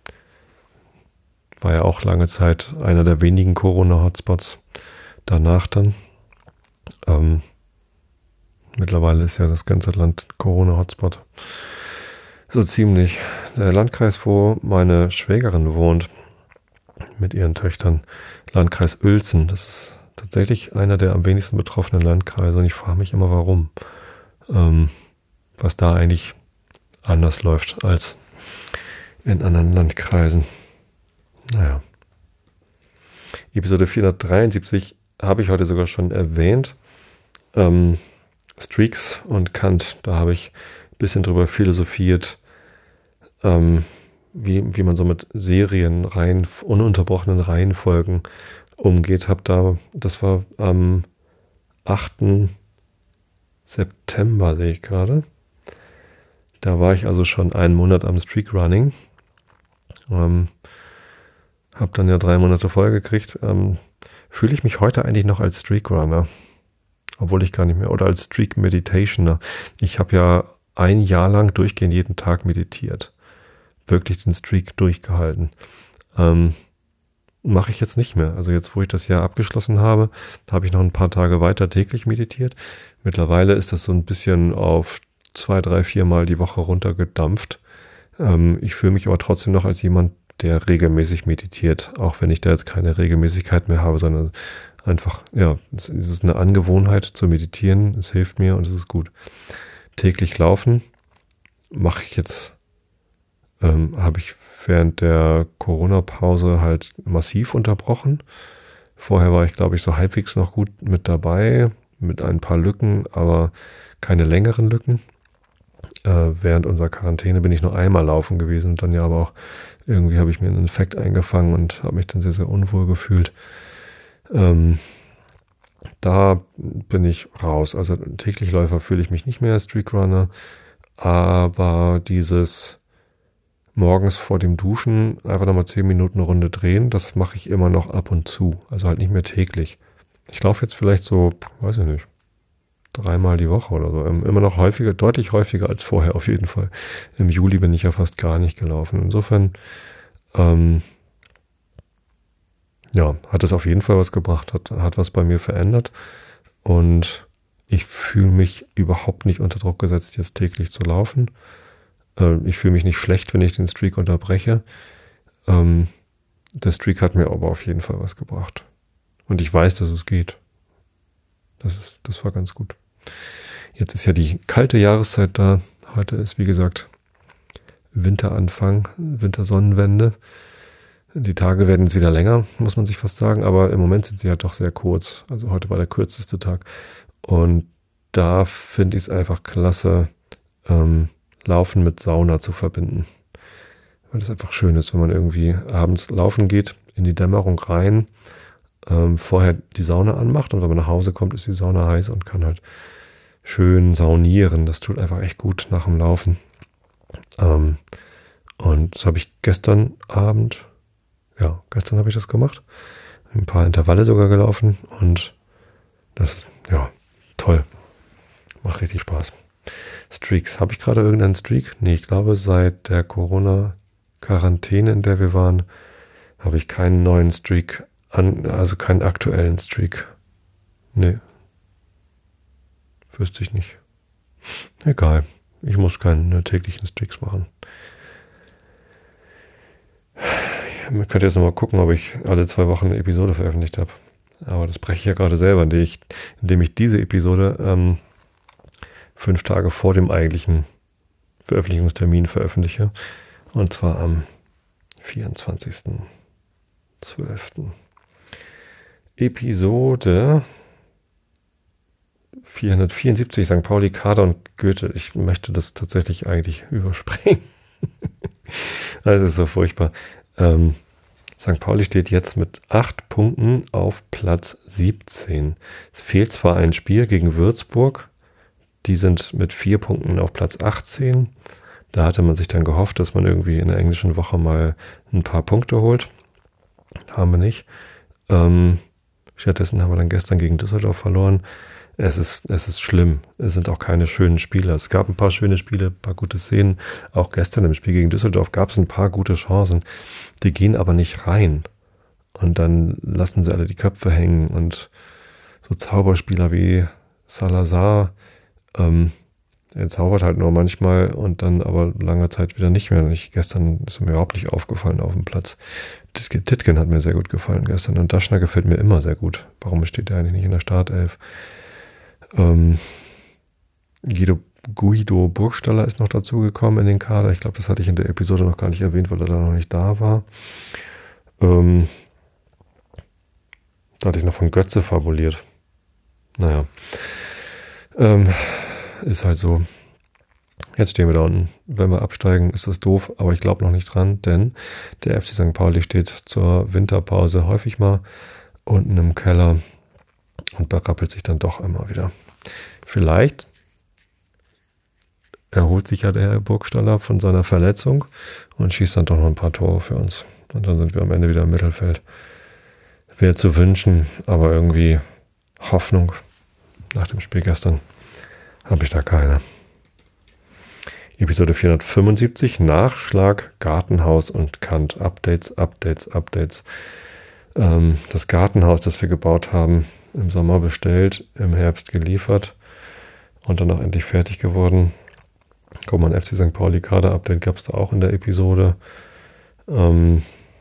war ja auch lange Zeit einer der wenigen Corona-Hotspots. Danach dann. Ähm, mittlerweile ist ja das ganze Land Corona-Hotspot. So ziemlich. Der Landkreis, wo meine Schwägerin wohnt, mit ihren Töchtern, Landkreis Uelzen, das ist tatsächlich einer der am wenigsten betroffenen Landkreise, und ich frage mich immer, warum. Ähm, was da eigentlich anders läuft als in anderen Landkreisen. Naja. Episode vierhundertdreiundsiebzig habe ich heute sogar schon erwähnt. Ähm, Streaks und Kant, da habe ich ein bisschen drüber philosophiert, ähm, wie, wie man so mit Serien, Reihen, ununterbrochenen Reihenfolgen umgeht. Hab da, das war am achten September, sehe ich gerade. Da war ich also schon einen Monat am Streakrunning. Ähm, hab dann ja drei Monate voll gekriegt. Ähm, fühle ich mich heute eigentlich noch als Streakrunner? Obwohl ich gar nicht mehr, oder als Streak Meditationer. Ich habe ja ein Jahr lang durchgehend jeden Tag meditiert. Wirklich den Streak durchgehalten. Ähm, mache ich jetzt nicht mehr. Also jetzt, wo ich das Jahr abgeschlossen habe, habe ich noch ein paar Tage weiter täglich meditiert. Mittlerweile ist das so ein bisschen auf zwei, drei, vier Mal die Woche runtergedampft. Ähm, ich fühle mich aber trotzdem noch als jemand, der regelmäßig meditiert, auch wenn ich da jetzt keine Regelmäßigkeit mehr habe, sondern einfach, ja, es ist eine Angewohnheit zu meditieren, es hilft mir und es ist gut. Täglich laufen mache ich jetzt, ähm, habe ich während der Corona-Pause halt massiv unterbrochen. Vorher war ich, glaube ich, so halbwegs noch gut mit dabei, mit ein paar Lücken, aber keine längeren Lücken. Äh, während unserer Quarantäne bin ich nur einmal laufen gewesen und dann ja aber auch irgendwie habe ich mir einen Infekt eingefangen und habe mich dann sehr, sehr unwohl gefühlt. Ähm, da bin ich raus. Also Täglichläufer fühle ich mich nicht mehr als Streakrunner, aber dieses morgens vor dem Duschen einfach nochmal zehn Minuten eine Runde drehen, das mache ich immer noch ab und zu. Also halt nicht mehr täglich. Ich laufe jetzt vielleicht so, weiß ich nicht, dreimal die Woche oder so. Immer noch häufiger, deutlich häufiger als vorher auf jeden Fall. Im Juli bin ich ja fast gar nicht gelaufen. Insofern, ähm, ja, hat es auf jeden Fall was gebracht, hat, hat was bei mir verändert. Und ich fühle mich überhaupt nicht unter Druck gesetzt, jetzt täglich zu laufen. Äh, ich fühle mich nicht schlecht, wenn ich den Streak unterbreche. Ähm, der Streak hat mir aber auf jeden Fall was gebracht. Und ich weiß, dass es geht. Das ist, das war ganz gut. Jetzt ist ja die kalte Jahreszeit da. Heute ist, wie gesagt, Winteranfang, Wintersonnenwende. Die Tage werden jetzt wieder länger, muss man sich fast sagen, aber im Moment sind sie halt doch sehr kurz. Also heute war der kürzeste Tag. Und da finde ich es einfach klasse, ähm, Laufen mit Sauna zu verbinden. Weil das einfach schön ist, wenn man irgendwie abends laufen geht, in die Dämmerung rein, ähm, vorher die Sauna anmacht und wenn man nach Hause kommt, ist die Sauna heiß und kann halt schön saunieren. Das tut einfach echt gut nach dem Laufen. Ähm, und das habe ich gestern Abend, ja, gestern habe ich das gemacht. Ein paar Intervalle sogar gelaufen und das, ja, toll. Macht richtig Spaß. Streaks. Habe ich gerade irgendeinen Streak? Nee, ich glaube, seit der Corona-Quarantäne, in der wir waren, habe ich keinen neuen Streak, an, also keinen aktuellen Streak. Nee. Wüsste ich nicht. Egal. Ich muss keine täglichen Streaks machen. Ich könnte jetzt nochmal gucken, ob ich alle zwei Wochen eine Episode veröffentlicht habe. Aber das breche ich ja gerade selber, indem ich, indem ich diese Episode ähm, fünf Tage vor dem eigentlichen Veröffentlichungstermin veröffentliche. Und zwar am vierundzwanzigsten zwölften Episode vierhundertvierundsiebzig, Sankt Pauli, Kader und Goethe. Ich möchte das tatsächlich eigentlich überspringen. Das ist so furchtbar. Ähm, Sankt Pauli steht jetzt mit acht Punkten auf Platz siebzehn. Es fehlt zwar ein Spiel gegen Würzburg, die sind mit vier Punkten auf Platz achtzehn. Da hatte man sich dann gehofft, dass man irgendwie in der englischen Woche mal ein paar Punkte holt. Haben wir nicht. Ähm, stattdessen haben wir dann gestern gegen Düsseldorf verloren. Es ist, es ist schlimm. Es sind auch keine schönen Spiele. Es gab ein paar schöne Spiele, ein paar gute Szenen. Auch gestern im Spiel gegen Düsseldorf gab es ein paar gute Chancen. Die gehen aber nicht rein. Und dann lassen sie alle die Köpfe hängen. Und so Zauberspieler wie Salazar, ähm, er zaubert halt nur manchmal und dann aber lange Zeit wieder nicht mehr. Und ich, gestern ist mir überhaupt nicht aufgefallen auf dem Platz. Tittgen hat mir sehr gut gefallen gestern. Und Daschner gefällt mir immer sehr gut. Warum steht der eigentlich nicht in der Startelf? Ähm, Guido, Guido Burgstaller ist noch dazugekommen in den Kader. Ich glaube, das hatte ich in der Episode noch gar nicht erwähnt, weil er da noch nicht da war. Ähm, da hatte ich noch von Götze fabuliert. Naja. Ähm, ist halt so. Jetzt stehen wir da unten. Wenn wir absteigen, ist das doof, aber ich glaube noch nicht dran, denn der F C Sankt Pauli steht zur Winterpause häufig mal unten im Keller und berappelt sich dann doch immer wieder. Vielleicht erholt sich ja der Herr Burgstaller von seiner Verletzung und schießt dann doch noch ein paar Tore für uns. Und dann sind wir am Ende wieder im Mittelfeld. Wäre zu wünschen, aber irgendwie Hoffnung nach dem Spiel gestern habe ich da keine. Episode vierhundertfünfundsiebzig, Nachschlag, Gartenhaus und Kant. Updates, Updates, Updates. Ähm, das Gartenhaus, das wir gebaut haben, im Sommer bestellt, im Herbst geliefert und dann auch endlich fertig geworden. Guck mal, ein F C Sankt Pauli Kader-Update gab es da auch in der Episode. Ähm,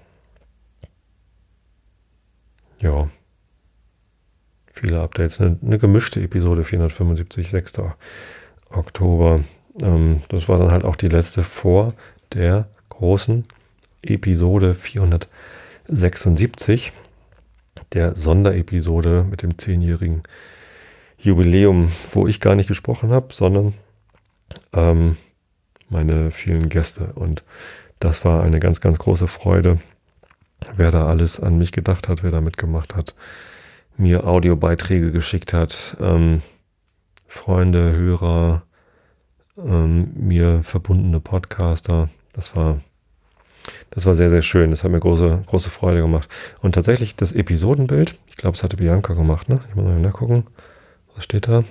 ja, viele Updates. Eine, eine gemischte Episode, vierhundertfünfundsiebzig, sechster Oktober. Ähm, das war dann halt auch die letzte vor der großen Episode vierhundertsechsundsiebzig, der Sonderepisode mit dem zehnjährigen Jubiläum, wo ich gar nicht gesprochen habe, sondern ähm, meine vielen Gäste. Und das war eine ganz, ganz große Freude, wer da alles an mich gedacht hat, wer da mitgemacht hat, mir Audiobeiträge geschickt hat, ähm, Freunde, Hörer, ähm, mir verbundene Podcaster. Das war, das war sehr, sehr schön. Das hat mir große, große Freude gemacht. Und tatsächlich das Episodenbild, ich glaube, es hatte Bianca gemacht, ne? Ich muss mal nachgucken. Was steht da?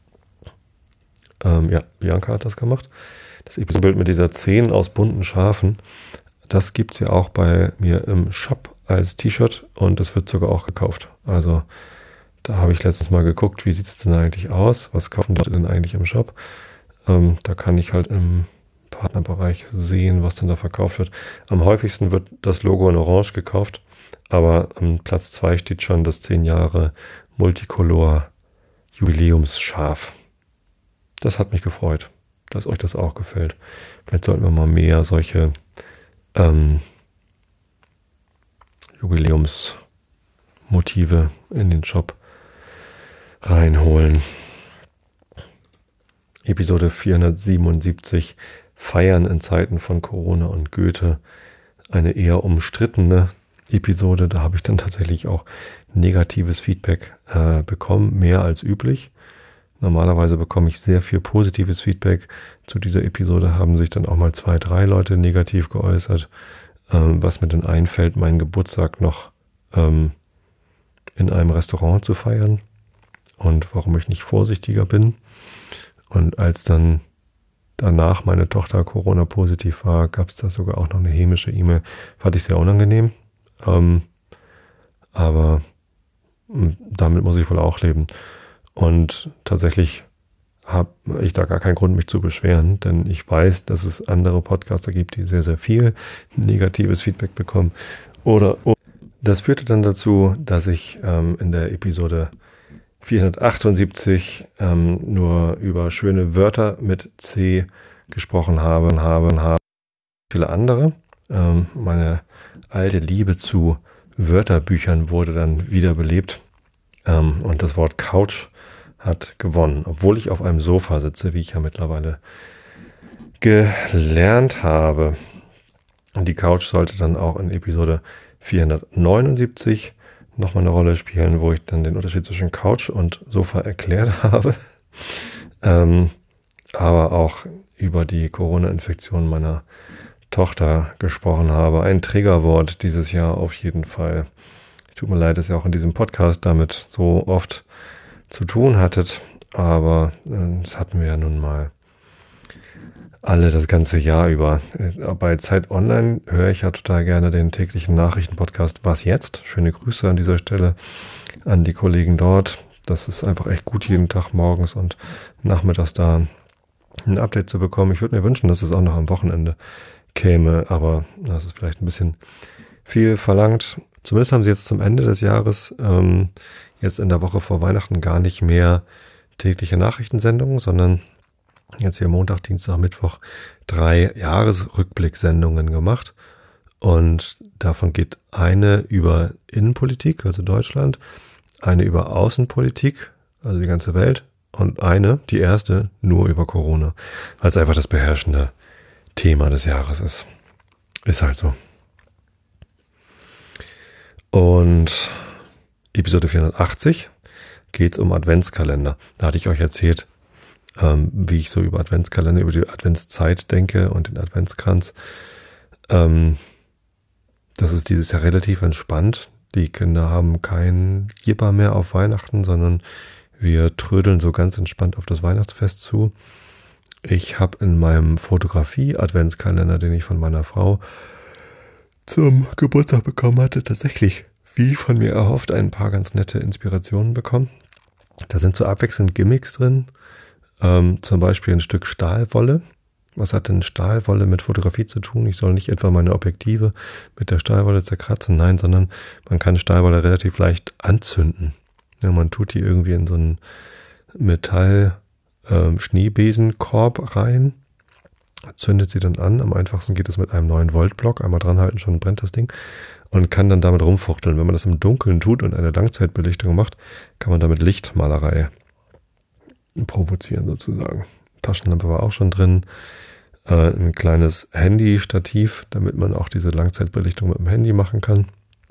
Ähm, ja, Bianca hat das gemacht. Das Episodenbild mit dieser zehn aus bunten Schafen, das gibt es ja auch bei mir im Shop als T-Shirt und das wird sogar auch gekauft. Also da habe ich letztens mal geguckt, wie sieht es denn eigentlich aus? Was kaufen die denn eigentlich im Shop? Ähm, da kann ich halt im Partnerbereich sehen, was denn da verkauft wird. Am häufigsten wird das Logo in Orange gekauft, aber am Platz zwei steht schon das zehn Jahre Multicolor Jubiläumsschaf. Das hat mich gefreut, dass euch das auch gefällt. Vielleicht sollten wir mal mehr solche ähm, Jubiläumsmotive in den Shop reinholen. Episode vierhundertsiebenundsiebzig, Feiern in Zeiten von Corona und Goethe. Eine eher umstrittene Episode. Da habe ich dann tatsächlich auch negatives Feedback äh, bekommen, mehr als üblich. Normalerweise bekomme ich sehr viel positives Feedback. Zu dieser Episode haben sich dann auch mal zwei, drei Leute negativ geäußert, ähm, was mir dann einfällt, meinen Geburtstag noch ähm, in einem Restaurant zu feiern und warum ich nicht vorsichtiger bin. Und als dann danach meine Tochter Corona-positiv war, gab es da sogar auch noch eine hämische E-Mail. Fand ich sehr unangenehm. Ähm, aber damit muss ich wohl auch leben. Und tatsächlich habe ich da gar keinen Grund, mich zu beschweren, denn ich weiß, dass es andere Podcaster gibt, die sehr, sehr viel negatives Feedback bekommen. Oder das führte dann dazu, dass ich ähm, in der Episode vierhundertachtundsiebzig ähm, nur über schöne Wörter mit C gesprochen habe, habe, habe. Viele andere. Ähm, meine alte Liebe zu Wörterbüchern wurde dann wiederbelebt. Ähm, und das Wort Couch hat gewonnen, obwohl ich auf einem Sofa sitze, wie ich ja mittlerweile gelernt habe. Und die Couch sollte dann auch in Episode vierhundertneunundsiebzig nochmal eine Rolle spielen, wo ich dann den Unterschied zwischen Couch und Sofa erklärt habe. Ähm, aber auch über die Corona-Infektion meiner Tochter gesprochen habe. Ein Triggerwort dieses Jahr auf jeden Fall. Tut mir leid, dass ihr auch in diesem Podcast damit so oft zu tun hattet, aber äh, das hatten wir ja nun mal alle das ganze Jahr über. Bei Zeit Online höre ich ja total gerne den täglichen Nachrichtenpodcast Was jetzt? Schöne Grüße an dieser Stelle an die Kollegen dort. Das ist einfach echt gut, jeden Tag morgens und nachmittags da ein Update zu bekommen. Ich würde mir wünschen, dass es auch noch am Wochenende käme, aber das ist vielleicht ein bisschen viel verlangt. Zumindest haben sie jetzt zum Ende des Jahres, ähm, jetzt in der Woche vor Weihnachten, gar nicht mehr tägliche Nachrichtensendungen, sondern jetzt hier Montag, Dienstag, Mittwoch drei Jahresrückblicksendungen gemacht. Und davon geht eine über Innenpolitik, also Deutschland, eine über Außenpolitik, also die ganze Welt, und eine, die erste, nur über Corona, weil es einfach das beherrschende Thema des Jahres ist. Ist halt so. Und Episode vierhundertachtzig geht es um Adventskalender. Da hatte ich euch erzählt, ähm, wie ich so über Adventskalender, über die Adventszeit denke und den Adventskranz. Ähm, das ist dieses Jahr relativ entspannt. Die Kinder haben kein Jipper mehr auf Weihnachten, sondern wir trödeln so ganz entspannt auf das Weihnachtsfest zu. Ich habe in meinem Fotografie-Adventskalender, den ich von meiner Frau zum Geburtstag bekommen hatte, tatsächlich, wie von mir erhofft, ein paar ganz nette Inspirationen bekommen. Da sind so abwechselnd Gimmicks drin, ähm, zum Beispiel ein Stück Stahlwolle. Was hat denn Stahlwolle mit Fotografie zu tun? Ich soll nicht etwa meine Objektive mit der Stahlwolle zerkratzen, nein, sondern man kann Stahlwolle relativ leicht anzünden. Ja, man tut die irgendwie in so einen Metall-Schneebesenkorb ähm, rein, zündet sie dann an. Am einfachsten geht es mit einem neun Volt Block. Einmal dranhalten, schon brennt das Ding. Und kann dann damit rumfuchteln. Wenn man das im Dunkeln tut und eine Langzeitbelichtung macht, kann man damit Lichtmalerei provozieren sozusagen. Taschenlampe war auch schon drin. Äh, ein kleines Handy-Stativ, damit man auch diese Langzeitbelichtung mit dem Handy machen kann.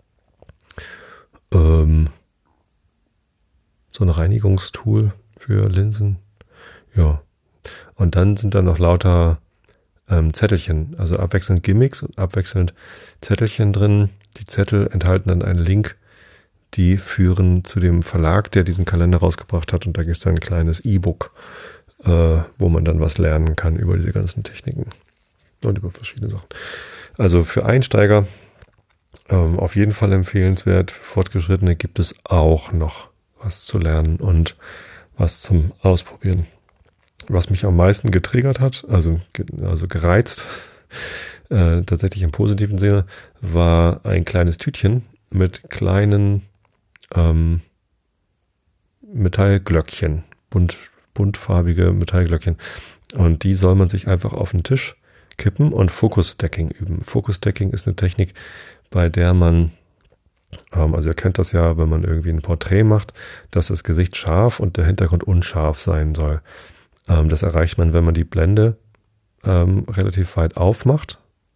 Ähm, so ein Reinigungstool für Linsen. Ja. Und dann sind da noch lauter ähm, Zettelchen, also abwechselnd Gimmicks und abwechselnd Zettelchen drin. Die Zettel enthalten dann einen Link, die führen zu dem Verlag, der diesen Kalender rausgebracht hat. Und da gibt es dann ein kleines E-Book, äh, wo man dann was lernen kann über diese ganzen Techniken und über verschiedene Sachen. Also für Einsteiger ähm, auf jeden Fall empfehlenswert. Für Fortgeschrittene gibt es auch noch was zu lernen und was zum Ausprobieren. Was mich am meisten getriggert hat, also, also gereizt, äh, tatsächlich im positiven Sinne, war ein kleines Tütchen mit kleinen ähm, Metallglöckchen, bunt, buntfarbige Metallglöckchen. Und die soll man sich einfach auf den Tisch kippen und Focus Stacking üben. Focus Stacking ist eine Technik, bei der man Ähm, also ihr kennt das ja, wenn man irgendwie ein Porträt macht, dass das Gesicht scharf und der Hintergrund unscharf sein soll. Ähm, das erreicht man, wenn man die Blende ähm, relativ weit aufmacht.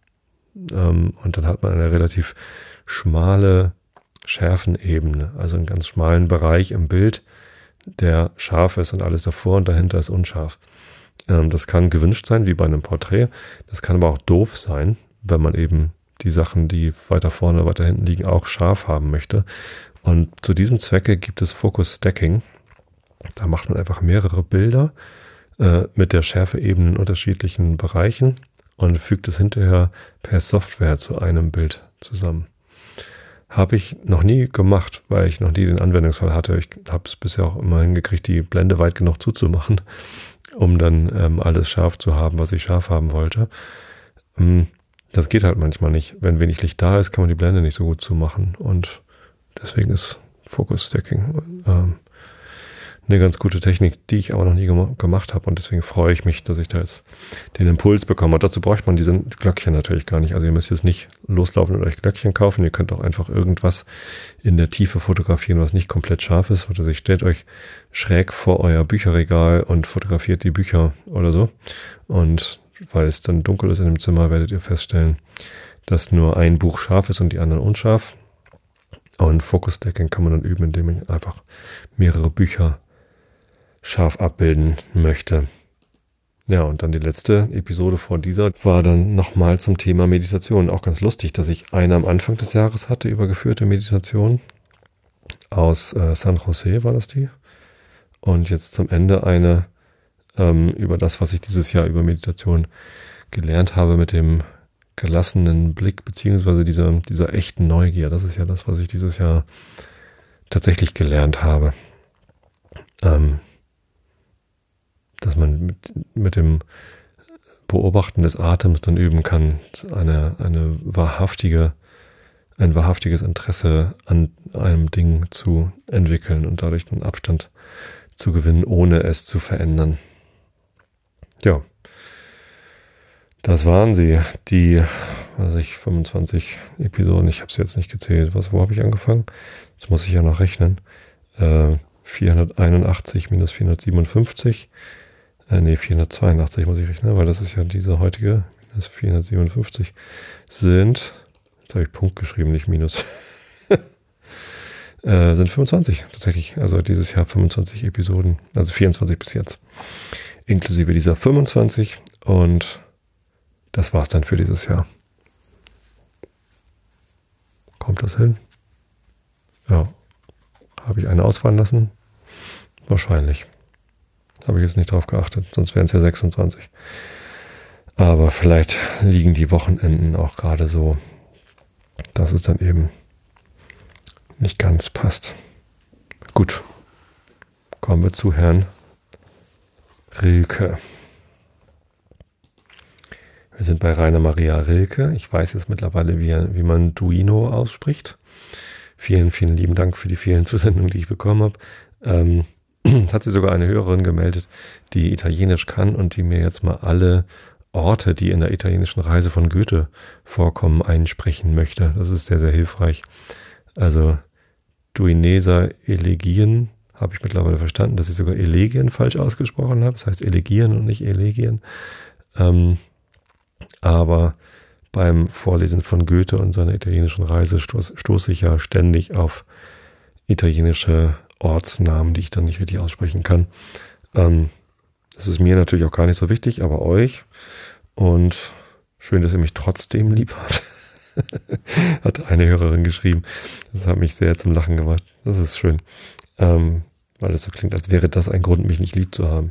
Ähm, und dann hat man eine relativ schmale Schärfenebene, also einen ganz schmalen Bereich im Bild, der scharf ist und alles davor und dahinter ist unscharf. Ähm, das kann gewünscht sein, wie bei einem Porträt. Das kann aber auch doof sein, wenn man eben die Sachen, die weiter vorne oder weiter hinten liegen, auch scharf haben möchte. Und zu diesem Zwecke gibt es Focus Stacking. Da macht man einfach mehrere Bilder äh, mit der Schärfeebene in unterschiedlichen Bereichen und fügt es hinterher per Software zu einem Bild zusammen. Habe ich noch nie gemacht, weil ich noch nie den Anwendungsfall hatte. Ich habe es bisher auch immer hingekriegt, die Blende weit genug zuzumachen, um dann ähm, alles scharf zu haben, was ich scharf haben wollte. Ähm, das geht halt manchmal nicht. Wenn wenig Licht da ist, kann man die Blende nicht so gut zumachen. Und deswegen ist Focus Stacking ähm, eine ganz gute Technik, die ich aber noch nie gem- gemacht habe. Und deswegen freue ich mich, dass ich da jetzt den Impuls bekomme. Und dazu braucht man diese Glöckchen natürlich gar nicht. Also ihr müsst jetzt nicht loslaufen und euch Glöckchen kaufen. Ihr könnt auch einfach irgendwas in der Tiefe fotografieren, was nicht komplett scharf ist. Oder sich stellt euch schräg vor euer Bücherregal und fotografiert die Bücher oder so. Und weil es dann dunkel ist in dem Zimmer, werdet ihr feststellen, dass nur ein Buch scharf ist und die anderen unscharf. Und Focus Stacking kann man dann üben, indem man einfach mehrere Bücher scharf abbilden möchte. Ja, und dann die letzte Episode vor dieser war dann nochmal zum Thema Meditation. Auch ganz lustig, dass ich eine am Anfang des Jahres hatte über geführte Meditation. Aus äh, San Jose war das die. Und jetzt zum Ende eine ähm, über das, was ich dieses Jahr über Meditation gelernt habe, mit dem gelassenen Blick, beziehungsweise dieser, dieser echten Neugier. Das ist ja das, was ich dieses Jahr tatsächlich gelernt habe. Ähm, dass man mit, mit dem Beobachten des Atems dann üben kann, eine, eine wahrhaftige, ein wahrhaftiges Interesse an einem Ding zu entwickeln und dadurch einen Abstand zu gewinnen, ohne es zu verändern. Ja, das waren sie, die, was weiß ich, fünfundzwanzig Episoden. Ich habe es jetzt nicht gezählt. Was, wo habe ich angefangen? Jetzt muss ich ja noch rechnen. Äh, vierhunderteinundachtzig minus vierhundertsiebenundfünfzig. Äh, nee, vierhundertzweiundachtzig muss ich rechnen, weil das ist ja diese heutige, minus vierhundertsiebenundfünfzig sind, jetzt habe ich Punkt geschrieben, nicht Minus, äh, sind fünfundzwanzig tatsächlich, also dieses Jahr fünfundzwanzig Episoden, also vierundzwanzig bis jetzt, inklusive dieser fünfundzwanzig und das war's dann für dieses Jahr. Kommt das hin? Ja. Habe ich eine ausfallen lassen? Wahrscheinlich. Habe ich jetzt nicht drauf geachtet, sonst wären es ja sechsundzwanzig. Aber vielleicht liegen die Wochenenden auch gerade so, dass es dann eben nicht ganz passt. Gut, kommen wir zu Herrn Rilke. Wir sind bei Rainer Maria Rilke. Ich weiß jetzt mittlerweile, wie, wie man Duino ausspricht. Vielen, vielen lieben Dank für die vielen Zusendungen, die ich bekommen habe. Ähm, Es hat sich sogar eine Hörerin gemeldet, die Italienisch kann und die mir jetzt mal alle Orte, die in der italienischen Reise von Goethe vorkommen, einsprechen möchte. Das ist sehr, sehr hilfreich. Also Duineser Elegien habe ich mittlerweile verstanden, dass ich sogar Elegien falsch ausgesprochen habe. Das heißt Elegien und nicht Elegien. Ähm, aber beim Vorlesen von Goethe und seiner italienischen Reise stoß, stoße ich ja ständig auf italienische Ortsnamen, die ich dann nicht richtig aussprechen kann. Ähm, das ist mir natürlich auch gar nicht so wichtig, aber euch. Und schön, dass ihr mich trotzdem lieb habt. Hat eine Hörerin geschrieben. Das hat mich sehr zum Lachen gemacht. Das ist schön. Ähm, weil es so klingt, als wäre das ein Grund, mich nicht lieb zu haben.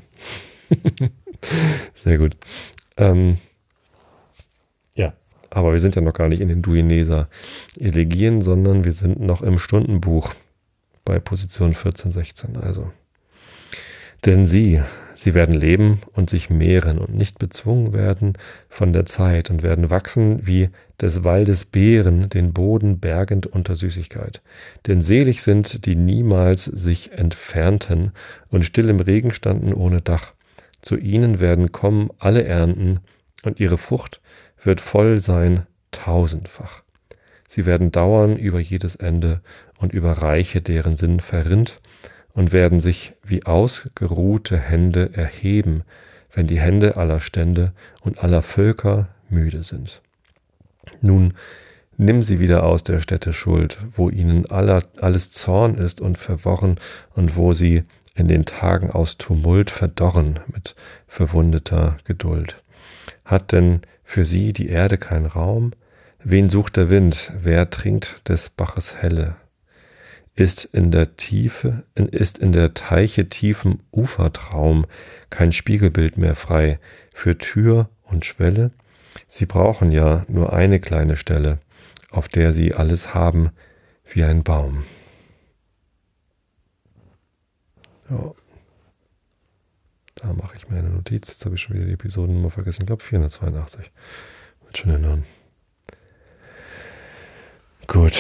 Sehr gut. Ähm, ja, aber wir sind ja noch gar nicht in den Duineser Elegien, sondern wir sind noch im Stundenbuch. Bei Position vierzehn, sechzehn also. Denn sie, sie werden leben und sich mehren und nicht bezwungen werden von der Zeit und werden wachsen wie des Waldes Beeren, den Boden bergend unter Süßigkeit. Denn selig sind, die niemals sich entfernten und still im Regen standen ohne Dach. Zu ihnen werden kommen alle Ernten und ihre Frucht wird voll sein tausendfach. Sie werden dauern über jedes Ende und über Reiche, deren Sinn verrinnt, und werden sich wie ausgeruhte Hände erheben, wenn die Hände aller Stände und aller Völker müde sind. Nun nimm sie wieder aus der Stätte Schuld, wo ihnen aller, alles Zorn ist und verworren und wo sie in den Tagen aus Tumult verdorren mit verwundeter Geduld. Hat denn für sie die Erde keinen Raum? Wen sucht der Wind? Wer trinkt des Baches Helle? Ist in der Tiefe, ist in der Teiche tiefem Ufertraum kein Spiegelbild mehr frei für Tür und Schwelle? Sie brauchen ja nur eine kleine Stelle, auf der sie alles haben wie ein Baum. Ja. Da mache ich mir eine Notiz. Jetzt habe ich schon wieder die Episodennummer vergessen. Ich glaube vierhundertzweiundachtzig. Wird schon erinnern. Gut.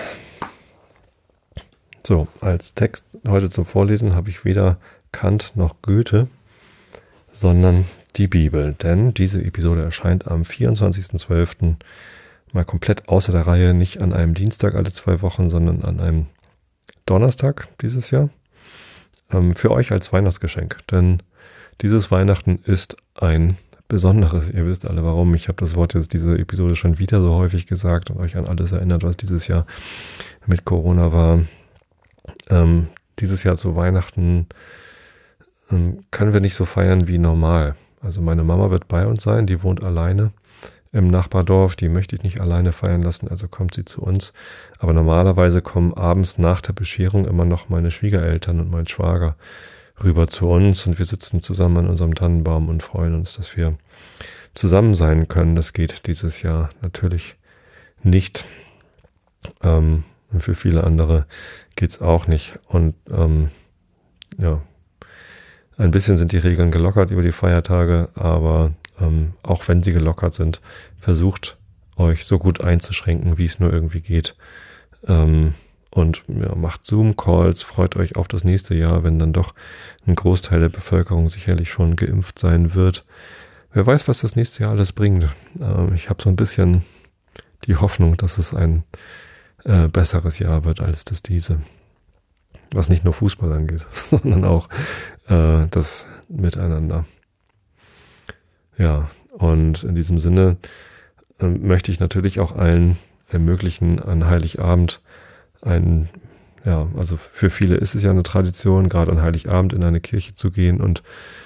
So, als Text heute zum Vorlesen habe ich weder Kant noch Goethe, sondern die Bibel. Denn diese Episode erscheint am vierundzwanzigsten zwölften mal komplett außer der Reihe, nicht an einem Dienstag alle zwei Wochen, sondern an einem Donnerstag dieses Jahr. Ähm, für euch als Weihnachtsgeschenk. Denn dieses Weihnachten ist ein besonderes. Ihr wisst alle warum. Ich habe das Wort jetzt diese Episode schon wieder so häufig gesagt und euch an alles erinnert, was dieses Jahr mit Corona war. Ähm, dieses Jahr zu Weihnachten ähm, können wir nicht so feiern wie normal. Also meine Mama wird bei uns sein, die wohnt alleine im Nachbardorf, die möchte ich nicht alleine feiern lassen, also kommt sie zu uns. Aber normalerweise kommen abends nach der Bescherung immer noch meine Schwiegereltern und mein Schwager rüber zu uns und wir sitzen zusammen an unserem Tannenbaum und freuen uns, dass wir zusammen sein können. Das geht dieses Jahr natürlich nicht. Ähm, und für viele andere geht's auch nicht. Und ähm, ja, ein bisschen sind die Regeln gelockert über die Feiertage, aber ähm, auch wenn sie gelockert sind, versucht euch so gut einzuschränken, wie es nur irgendwie geht. Ähm, und ja, macht Zoom-Calls, freut euch auf das nächste Jahr, wenn dann doch ein Großteil der Bevölkerung sicherlich schon geimpft sein wird. Wer weiß, was das nächste Jahr alles bringt. Ähm, ich habe so ein bisschen die Hoffnung, dass es ein äh, besseres Jahr wird als das diese. Was nicht nur Fußball angeht, sondern auch äh, das Miteinander. Ja, und in diesem Sinne äh, möchte ich natürlich auch allen ermöglichen, an Heiligabend ein, ja, also für viele ist es ja eine Tradition, gerade an Heiligabend in eine Kirche zu gehen und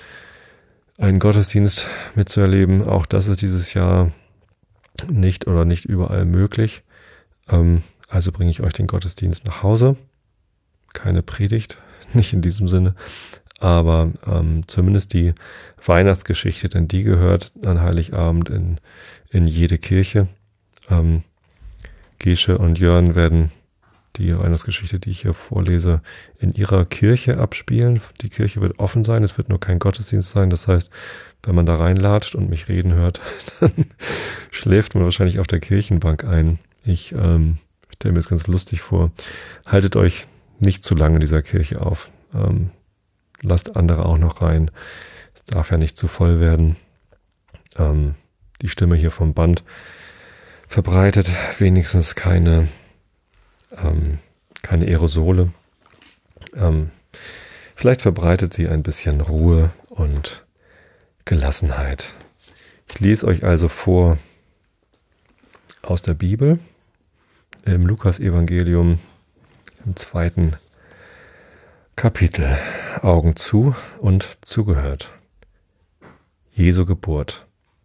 einen Gottesdienst mitzuerleben. Auch das ist dieses Jahr nicht oder nicht überall möglich. Ähm, also bringe ich euch den Gottesdienst nach Hause. Keine Predigt, nicht in diesem Sinne, aber ähm, zumindest die Weihnachtsgeschichte, denn die gehört an Heiligabend in, in jede Kirche. Ähm, Gesche und Jörn werden die Weihnachtsgeschichte, die ich hier vorlese, in ihrer Kirche abspielen. Die Kirche wird offen sein, es wird nur kein Gottesdienst sein. Das heißt, wenn man da reinlatscht und mich reden hört, dann schläft man wahrscheinlich auf der Kirchenbank ein. Ich ähm, stelle mir das ganz lustig vor. Haltet euch nicht zu lange in dieser Kirche auf. Ähm, lasst andere auch noch rein. Es darf ja nicht zu voll werden. Ähm, die Stimme hier vom Band verbreitet wenigstens keine ähm, keine Aerosole. Ähm, vielleicht verbreitet sie ein bisschen Ruhe und Gelassenheit. Ich lese euch also vor aus der Bibel im Lukas-Evangelium im zweiten Kapitel. Augen zu und zugehört. Jesu Geburt.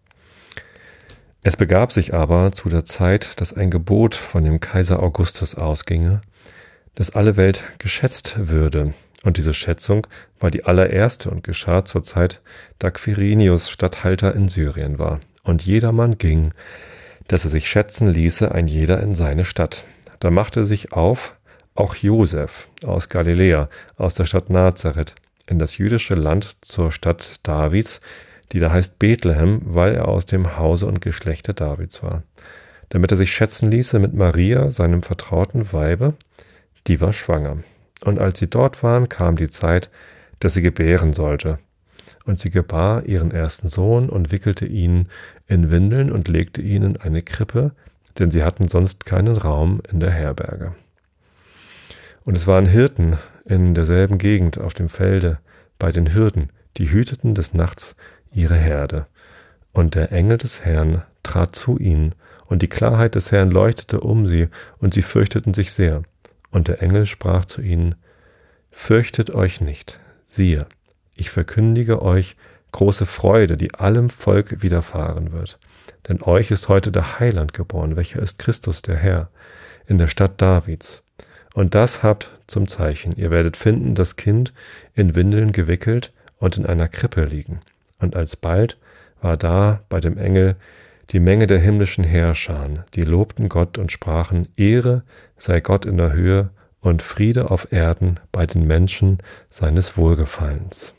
Es begab sich aber zu der Zeit, dass ein Gebot von dem Kaiser Augustus ausginge, dass alle Welt geschätzt würde. Und diese Schätzung war die allererste und geschah zur Zeit, da Quirinius Statthalter in Syrien war. Und jedermann ging, dass er sich schätzen ließe, ein jeder in seine Stadt. Da machte sich auf auch Josef aus Galiläa, aus der Stadt Nazareth, in das jüdische Land zur Stadt Davids, die da heißt Bethlehem, weil er aus dem Hause und Geschlechte Davids war, damit er sich schätzen ließe mit Maria, seinem vertrauten Weibe, die war schwanger. Und als sie dort waren, kam die Zeit, dass sie gebären sollte. Und sie gebar ihren ersten Sohn und wickelte ihn in Windeln und legte ihn in eine Krippe, denn sie hatten sonst keinen Raum in der Herberge. Und es waren Hirten in derselben Gegend auf dem Felde bei den Hirten, die hüteten des Nachts ihre Herde. Und der Engel des Herrn trat zu ihnen, und die Klarheit des Herrn leuchtete um sie, und sie fürchteten sich sehr. Und der Engel sprach zu ihnen: Fürchtet euch nicht, siehe, ich verkündige euch große Freude, die allem Volk widerfahren wird. Denn euch ist heute der Heiland geboren, welcher ist Christus der Herr, in der Stadt Davids. Und das habt zum Zeichen: Ihr werdet finden das Kind in Windeln gewickelt und in einer Krippe liegen. Und alsbald war da bei dem Engel die Menge der himmlischen Heerscharen, die lobten Gott und sprachen: Ehre sei Gott in der Höhe und Friede auf Erden bei den Menschen seines Wohlgefallens.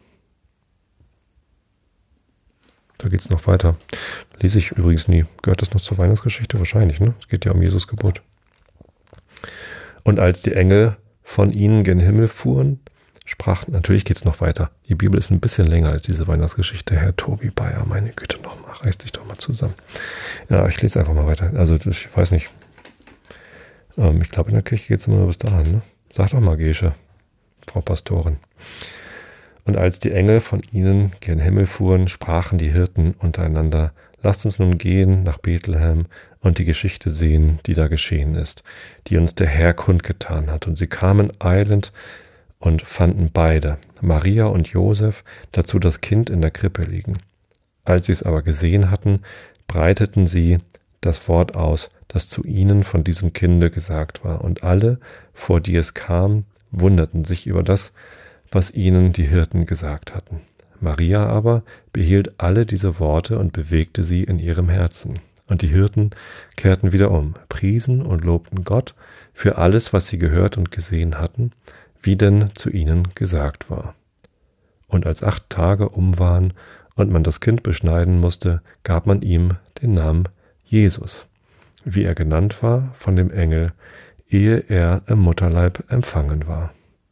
Da geht's noch weiter. Lese ich übrigens nie. Gehört das noch zur Weihnachtsgeschichte? Wahrscheinlich, ne? Es geht ja um Jesus Geburt. Und als die Engel von ihnen gen Himmel fuhren, sprachen, natürlich geht's noch weiter. Die Bibel ist ein bisschen länger als diese Weihnachtsgeschichte. Herr Tobi Bayer, meine Güte, nochmal, reiß dich doch mal zusammen. Ja, ich lese einfach mal weiter. Also, ich weiß nicht. Ähm, ich glaube, in der Kirche geht's immer nur bis dahin, ne? Sag doch mal, Gesche, Frau Pastorin. Und als die Engel von ihnen gen Himmel fuhren, sprachen die Hirten untereinander: Lasst uns nun gehen nach Bethlehem und die Geschichte sehen, die da geschehen ist, die uns der Herr kundgetan hat. Und sie kamen eilend und fanden beide, Maria und Josef, dazu das Kind in der Krippe liegen. Als sie es aber gesehen hatten, breiteten sie das Wort aus, das zu ihnen von diesem Kinde gesagt war. Und alle, vor die es kam, wunderten sich über das, was ihnen die Hirten gesagt hatten. Maria aber behielt alle diese Worte und bewegte sie in ihrem Herzen. Und die Hirten kehrten wieder um, priesen und lobten Gott für alles, was sie gehört und gesehen hatten, wie denn zu ihnen gesagt war. Und als acht Tage um waren und man das Kind beschneiden musste, gab man ihm den Namen Jesus, wie er genannt war von dem Engel, ehe er im Mutterleib empfangen war.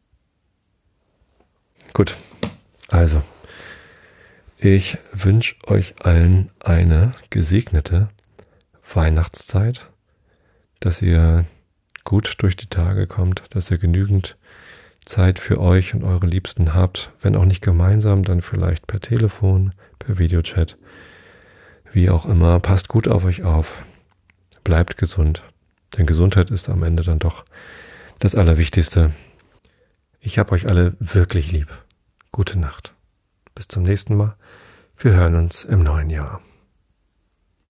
Gut, also, ich wünsche euch allen eine gesegnete Weihnachtszeit, dass ihr gut durch die Tage kommt, dass ihr genügend Zeit für euch und eure Liebsten habt, wenn auch nicht gemeinsam, dann vielleicht per Telefon, per Videochat, wie auch immer. Passt gut auf euch auf, bleibt gesund, denn Gesundheit ist am Ende dann doch das Allerwichtigste. Ich hab euch alle wirklich lieb. Gute Nacht. Bis zum nächsten Mal. Wir hören uns im neuen Jahr.